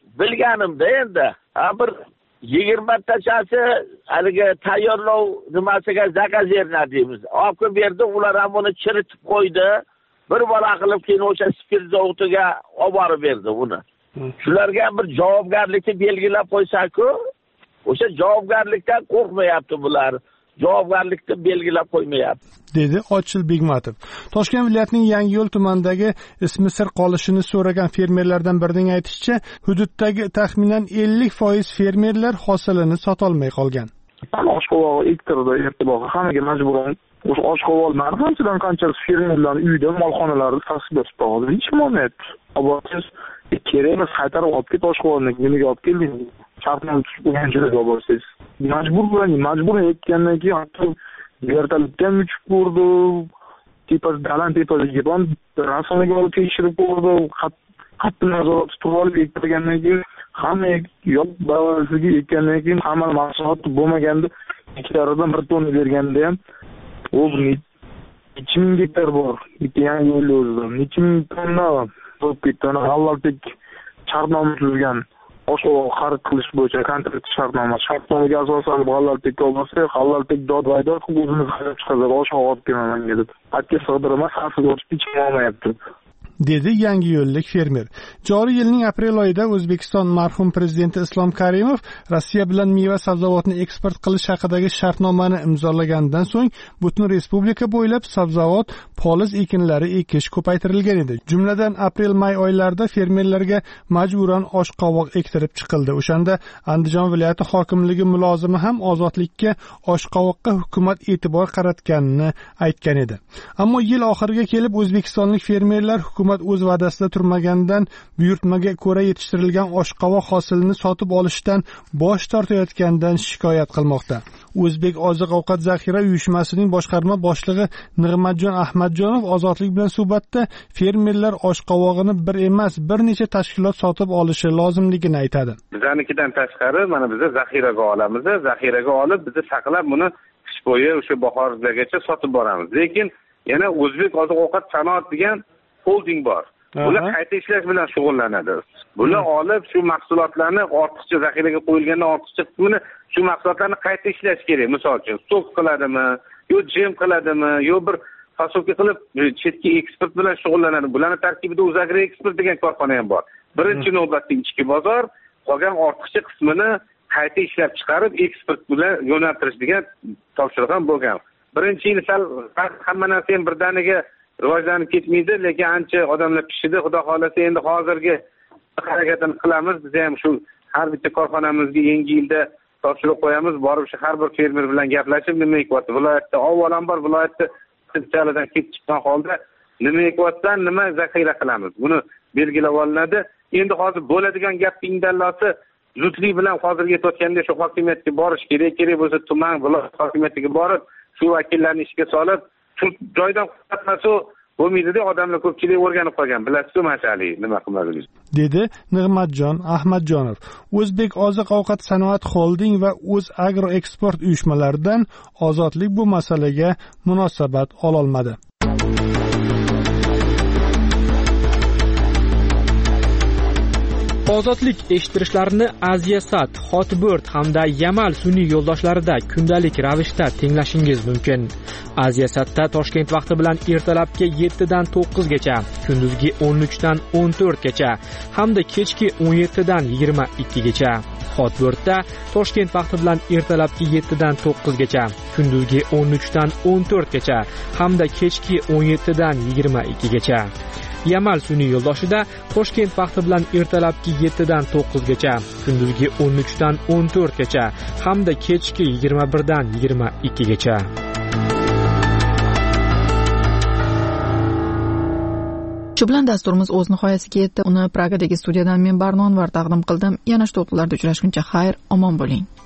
bilganimda endi bir yigirmatachasi haligi tayyorlov nimasiga zakazerlar deymiz. Olib kelib berdi, ular ham buni chiritib qo'ydi. Bir bola qilib keyin o'sha spirt zavodiga olib borib berdi uni. Shularga bir javobgarlikni belgilab qo'ysa-ku, o'sha javobgarlikdan qo'rqmayapti bular. Javobgarlikni belgilab qo'ymayapti, dedi Ochil Begmatov. Toshkent viloyatining Yangiyo'l tumanidagi ismi sir qolishini so'ragan fermerlardan birining aytishicha, hududdagi taxminan ellik foiz fermerlar hosilini sotolmay qolgan. Oshqovoq ektorda ertaboq hammaga majburan o'sha oshqovoq narxanchadan qanchasi fermerlar uyda molxonalarni tasdiqlab qo'ydi. Hech kim olmayapti. Abotsiz kerak emas, qaytarib olib ket oshqovoqni, nimaga olib kelding? Shartnoma tuzib qo'ygan joyga borsiz. Majbur bo'ling, majbur etgandan keyin hatto vertolyotdan uchib ko'rdi, tepasi dalan tepasiga ham rasmiga olib tekshirib ko'rdi, qattiq nazorat tutib olib ektirgandan keyin hamma yo'q bavasiga ekkandan keyin hamma mahsulot bo'lmaganda hektaridan bir tonna berganda ham u necha ming gektar bor, bitta yangi yo'l o'zida necha ming tonna bo'lib ketdi. Halollik shartnoma tuzgan oshqovoq xarid qilish bo'yicha kontrakt shartnoma shartnomaga asosan halollikka olsa, halollik dodvaydo o'zimiz qilib chiqarib oshqovoq olib kelmagan dedi. Atga sig'dirmas, xavfsiz o'tib hech kim olmayapti, dedi Yangiyo'llik fermer. Joriy yilning aprel oyida O'zbekiston marhum prezidenti Islom Karimov Rossiya bilan meva sabzavotni eksport qilish haqidagi shartnomani imzolaganidan so'ng butun respublika bo'ylab sabzavot poliz ekinlari ekish ko'paytirilgan edi. Jumladan aprel-may oylarida fermerlarga majburan oshqovoq ektirib chiqildi. O'shanda Andijon viloyati hokimligi mulozimi ham ozodlikka oshqovoqqa hukumat e'tibor qaratganini aytgan edi. Ammo yil oxiriga kelib o'zbekistonlik fermerlar hukumat o'z va'dasida turmagandan buyurtmaga ko'ra yetishtirilgan oshqovoq hosilini sotib olishdan bosh tortayotgandan shikoyat qilmoqda. O'zbek oziq-ovqat zaxira uyushmasining boshqarma boshlig'i Nig'matjon Ahmadjonov ozodlik bilan suhbatda fermerlar oshqovog'ini bir emas, bir necha tashkilot sotib olishi lozimligini aytadi. Bizanikidan tashqari mana biz zaxiraga olamiz, zaxiraga olib biz saqlab buni qish bo'yi o'sha bahorgacha sotib boramiz. Lekin yana O'zbek oziq-ovqat sanoat degan holding bor. Bular qayta ishlash bilan shug'ullanadi. Bular olib shu mahsulotlarni ortiqcha zaxiraga qo'yilgandan ortiqcha qismini shu mahsulotlarni qayta ishlash kerak. Misol uchun stok qiladimi, yo jem qiladimi, yo bir fasolka qilib chetga eksport bilan shug'ullanadi. Bularning tarkibida O'zagro eksport degan korxona ham bor. Birinchi navbatda ichki bozor, qolgan ortiqcha qismini qayta ishlab chiqarib eksport bilan yo'naltirish degan topshiriq ham bo'lgan. Birinchi yil sal hamma narsa ham birdaniga rivojlanib ketmaydi, lekin ancha odamlar pishidi. Xudo xolasa endi hozirgi harakatini qilamiz. Biz ham shu har bitta korxonamizga yangi yilda topshiriq qo'yamiz. Borib shu har bir fermer bilan gaplashib, nima ekyapti? Viloyatda avvalan bor, viloyatda qilchalidan ketib chiqqan holda nima ekyapsan, nima zaxira qilamiz. Buni belgilab olinadi. Endi hozir bo'ladigan gapning dallosi zudlik bilan hozir aytayotganda shu hokimiyatga borish kerak, kerak bo'lsa tuman viloyat hokimiyatiga borib, shu vakillarni ishga solib, shu joydan qatnashu bo'lmaydi-da, odamlar ko'pchilik o'rganib qolgan. Bilasiz-ku mashalani nima qilmadingiz? dedi Nig'matjon Ahmadjonov. O'zbek oziq-ovqat sanoat holding va O'zagro eksport uyushmalaridan ozodlik bu masalaga munosabat ololmadi. Ozodlik eshittirishlarini Aziyasat, Hotbird hamda Yamal sun'iy yo'ldoshlarida kundalik ravishda tinglashingiz mumkin. Aziyasatda Toshkent vaqti bilan ertalabki yettidan to'qqizgacha, kunduzgi o'n uchdan o'n to'rtgacha hamda kechki o'n yettidan yigirma ikkigacha. Hotbirdda Toshkent vaqti bilan ertalabki yettidan to'qqizgacha, kunduzgi o'n uchdan o'n to'rtgacha hamda kechki o'n yettidan yigirma ikkigacha. Yamal sun'iy yo'ldoshida Toshkent vaqti bilan ertalabki yettidan to'qqizgacha, kunduzgi o'n uchdan o'n to'rtgacha hamda kechki yigirma birdan yigirma ikkigacha. Shu bilan dasturimiz o'z nihoyasiga yetdi. Uni Pragadagi studiyadan men Barnon var taqdim qildim. Yana shu to'lqinlarda uchrashguncha xayr, omon bo'ling.